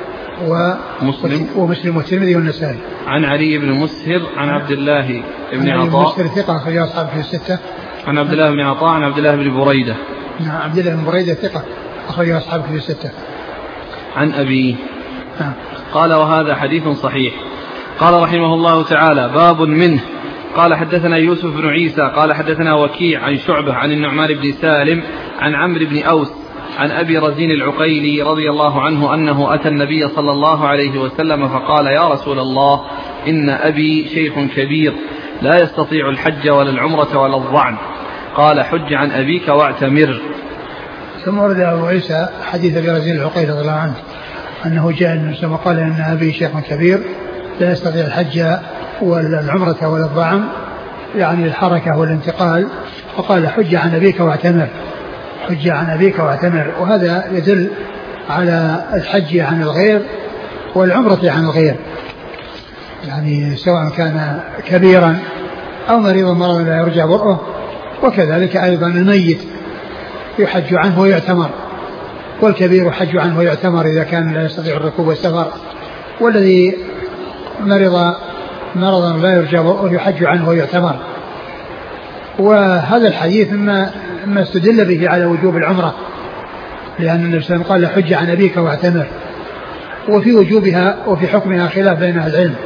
ومسلم والترمذي والنسائي. عن علي بن مسهر عن عبد الله بن عطاء. مسهر ثقة أخرجه أصحاب في الستة. عن عبد الله بن عطاء عن عبد الله بن بريدة. نعم. عبد الله بن بريدة ثقة أخرجه أصحاب في الستة. عن أبي. قال وهذا حديث صحيح. قال رحمه الله تعالى باب منه. قال حدثنا يوسف بن عيسى قال حدثنا وكيع عن شعبة عن النعمان بن سالم عن عمرو بن أوس عن أبي رزين العقيلي رضي الله عنه أنه أتى النبي صلى الله عليه وسلم فقال يا رسول الله إن أبي شيخ كبير لا يستطيع الحج ولا العمرة ولا الظعن، قال حج عن أبيك واعتمر. ثم ورد أبو عيسى حديث أبي رزين العقيلي رضي الله عنه أنه جاء النبي ثم قال أن أبي شيخ كبير لا يستطيع الحج ولا العمرة ولا الضعن يعني الحركة والانتقال، فقال حج عن أبيك واعتمر، حج عن أبيك واعتمر. وهذا يدل على الحج عن الغير والعمرة عن الغير، يعني سواء كان كبيرا أو مريضا مرضا لا يرجع برؤه. وكذلك أيضا الميت يحج عنه ويعتمر، والكبير يحج عنه ويعتمر إذا كان لا يستطيع الركوب والسفر، والذي مرض مرضا لا يرجع برؤه يحج عنه ويعتمر. وهذا الحديث ما استدل به على وجوب العمرة، لأن النبي صلى الله عليه وسلم قال حج عن أبيك واعتمر، وفي وجوبها وفي حكمها خلاف بين أهل العلم،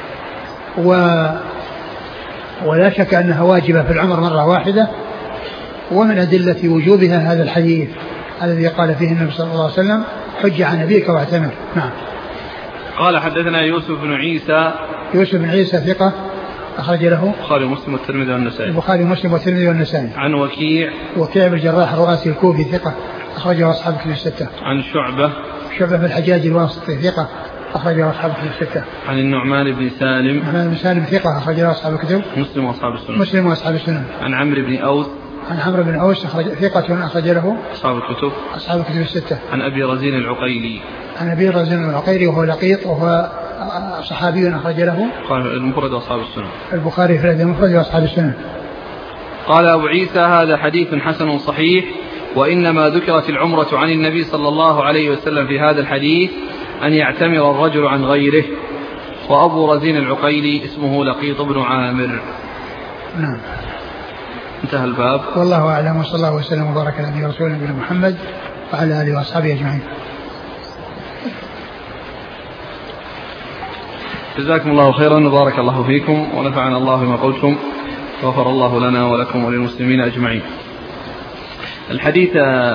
ولا شك أنها واجبة في العمر مرة واحدة. ومن أدلة وجوبها هذا الحديث الذي قال فيه النبي صلى الله عليه وسلم حج عن أبيك واعتمر. نعم. قال حدثنا يوسف بن عيسى. يوسف بن عيسى ثقة أخرج له البخاري ومسلم والترمذي والنسائي. البخاري ومسلم والترمذي والنسائي. عن وكيع بن الجراح الرؤاسي الكوفي ثقة أخرجه أصحاب الكتب الستة. عن شعبة بن الحجاج الواسطي ثقة أخرجه أصحاب الكتب الستة. عن النعمان بن سالم ثقة أخرجه أصحاب الكتب مسلم وأصحاب السنن. عن عمرو بن أوس ثقة أخرج له أصحاب الكتب الستة. عن أبي رزين العقيلي وهو لقيط وهو صحابي أخرج له المفرد وأصحاب السنن. البخاري في المفرد وأصحاب السنن. قال أبو عيسى هذا حديث حسن صحيح، وإنما ذكرت العمرة عن النبي صلى الله عليه وسلم في هذا الحديث أن يعتمر الرجل عن غيره، وأبو رزين العقيلي اسمه لقيط بن عامر. نعم. انتهى الباب. والله أعلم، وصلى الله وسلم وبارك على نبينا ورسوله نبينا محمد وعلى آله وأصحابه أجمعين. جزاكم الله خيرا وبارك الله فيكم ونفعنا الله بما قلتم، غفر الله لنا ولكم وللمسلمين أجمعين. الحديث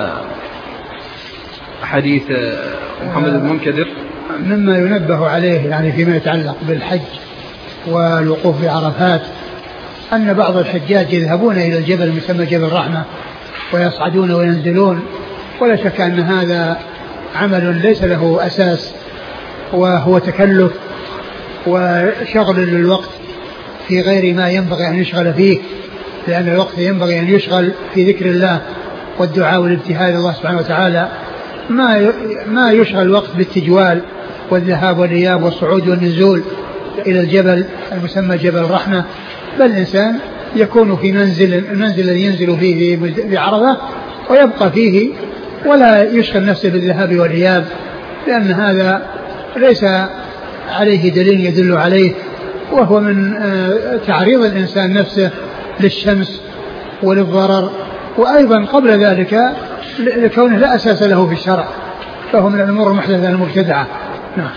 حديث محمد بن المنكدر مما ينبه عليه يعني فيما يتعلق بالحج والوقوف بعرفات أن بعض الحجاج يذهبون إلى الجبل المسمى جبل الرحمة ويصعدون وينزلون، ولا شك أن هذا عمل ليس له أساس، وهو تكلف وشغل للوقت في غير ما ينبغي أن يشغل فيه، لأن الوقت ينبغي أن يشغل في ذكر الله والدعاء والابتهال الله سبحانه وتعالى، ما يشغل الوقت بالتجوال والذهاب والإياب والصعود والنزول إلى الجبل المسمى جبل الرحمة. بل الإنسان يكون في المنزل الذي ينزل فيه بعرفة ويبقى فيه ولا يشغل نفسه بالذهاب والإياب، لأن هذا ليس عليه دليل يدل عليه، وهو من تعريض الإنسان نفسه للشمس وللضرر، وأيضا قبل ذلك لكونه لا أساس له في الشرع، فهو من الأمور المحدثة المبتدعة. نعم.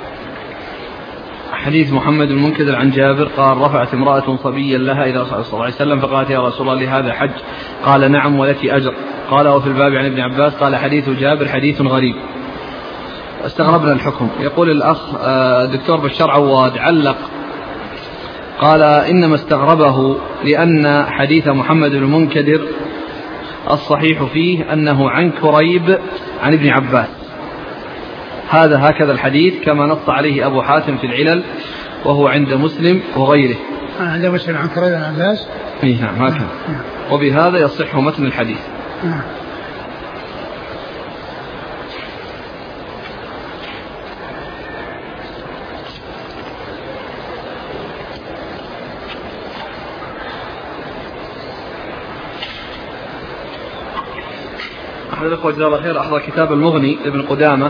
حديث محمد بن المنكدر عن جابر قال رفعت امرأة صبيا لها إلى رسول الله صلى الله عليه وسلم فقالت يا رسول الله لهذا حج؟ قال نعم ولك أجر. قال وفي الباب عن ابن عباس قال حديث جابر حديث غريب. استغربنا الحكم. يقول الأخ دكتور بشار عواد علق قال إنما استغربه لأن حديث محمد بن المنكدر الصحيح فيه أنه عن كريب عن ابن عباس، هكذا الحديث كما نص عليه أبو حاتم في العلل وهو عند مسلم وغيره. عند مسلم عن كريب عن عباس. نعم هكذا. وبهذا يصح متن الحديث. أحد الأخوة جزاه الله خير أحضر كتاب المغني لابن قدامة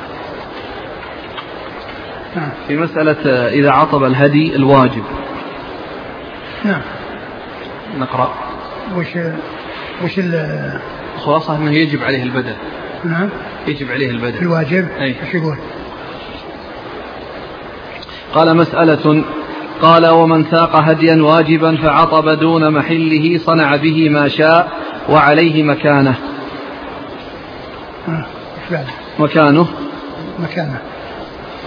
في مسألة إذا عطب الهدي الواجب. نعم. نقرأ. وش خلاصة أنه يجب عليه البدل. نعم. يجب عليه البدل. الواجب. وش يقول؟ قال مسألة قال ومن ساق هديا واجبا فعطب دون محله صنع به ما شاء وعليه مكانه.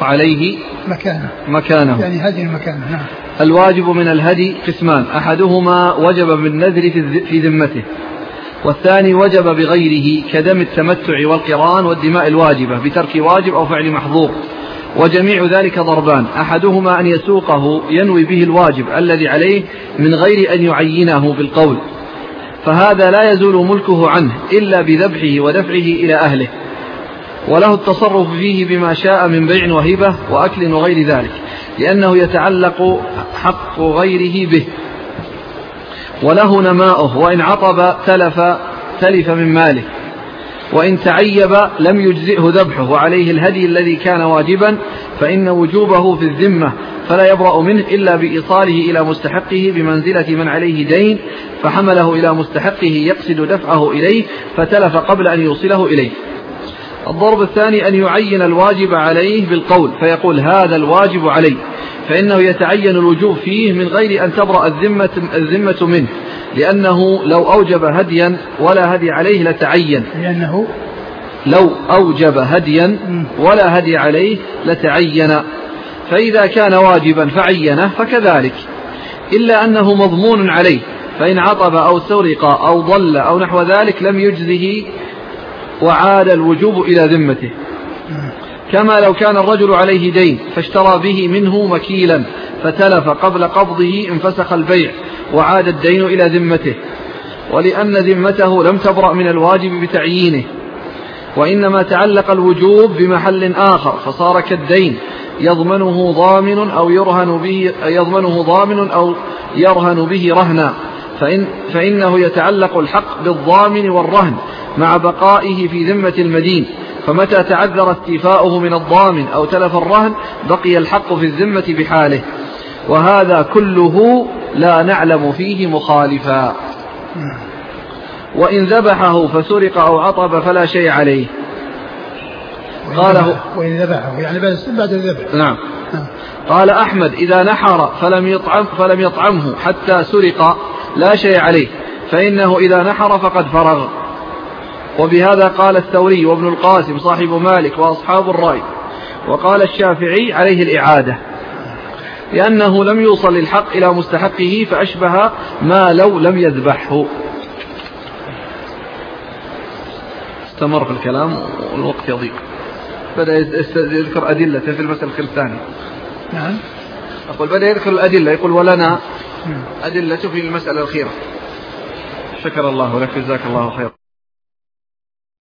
عليه مكانه يعني هدي مكانه. نعم. الواجب من الهدي قسمان: أحدهما وجب بالنذر في ذمته، والثاني وجب بغيره كدم التمتع والقران والدماء الواجبة بترك واجب أو فعل محظور، وجميع ذلك ضربان: أحدهما أن يسوقه ينوي به الواجب الذي عليه من غير أن يعينه بالقول، فهذا لا يزول ملكه عنه إلا بذبحه ودفعه إلى أهله، وله التصرف فيه بما شاء من بيع وهبة وأكل وغير ذلك، لأنه يتعلق حق غيره به، وله نماؤه، وإن عطب تلف من ماله، وإن تعيب لم يجزئه ذبحه وعليه الهدي الذي كان واجبا، فإن وجوبه في الذمة فلا يبرأ منه إلا بإيصاله إلى مستحقه بمنزلة من عليه دين فحمله إلى مستحقه يقصد دفعه إليه فتلف قبل أن يوصله إليه. الضرب الثاني أن يعين الواجب عليه بالقول فيقول هذا الواجب عليه، فإنه يتعين الوجوب فيه من غير أن تبرأ الذمة منه، لأنه لو أوجب هديا ولا هدي عليه لتعين، لأنه لو أوجب هديا ولا هدي عليه لتعين، فإذا كان واجبا فعينه فكذلك، إلا أنه مضمون عليه، فإن عطب أو سرق أو ضل أو نحو ذلك لم يجزه وعاد الوجوب إلى ذمته، كما لو كان الرجل عليه دين فاشترى به منه مكيلا فتلف قبل قبضه انفسخ البيع وعاد الدين إلى ذمته، ولأن ذمته لم تبرأ من الواجب بتعيينه، وإنما تعلق الوجوب بمحل آخر فصار كالدين يضمنه ضامن أو يرهن به رهنا، فإنه يتعلق الحق بالضامن والرهن مع بقائه في ذمة المدين، فمتى تعذر استيفاؤه من الضامن أو تلف الرهن بقي الحق في الذمة بحاله، وهذا كله لا نعلم فيه مخالفا. وإن ذبحه فسرق أو عطب فلا شيء عليه. قاله وإن ذبحه يعني بعد الذبح. نعم. قال أحمد إذا نحر فلم يطعمه حتى سرق لا شيء عليه، فإنه إذا نحر فقد فرغ. وبهذا قال الثوري وابن القاسم صاحب مالك وأصحاب الرأي. وقال الشافعي عليه الإعادة، لأنه لم يوصل الحق إلى مستحقه فأشبه ما لو لم يذبحه. استمر في الكلام والوقت يضيق، بدأ يذكر أدلة في المسألة الثانية. نعم. أقول بدأ يذكر الأدلة، يقول ولنا أدلة في المسألة الأخيرة. شكر الله لك، جزاك الله خير.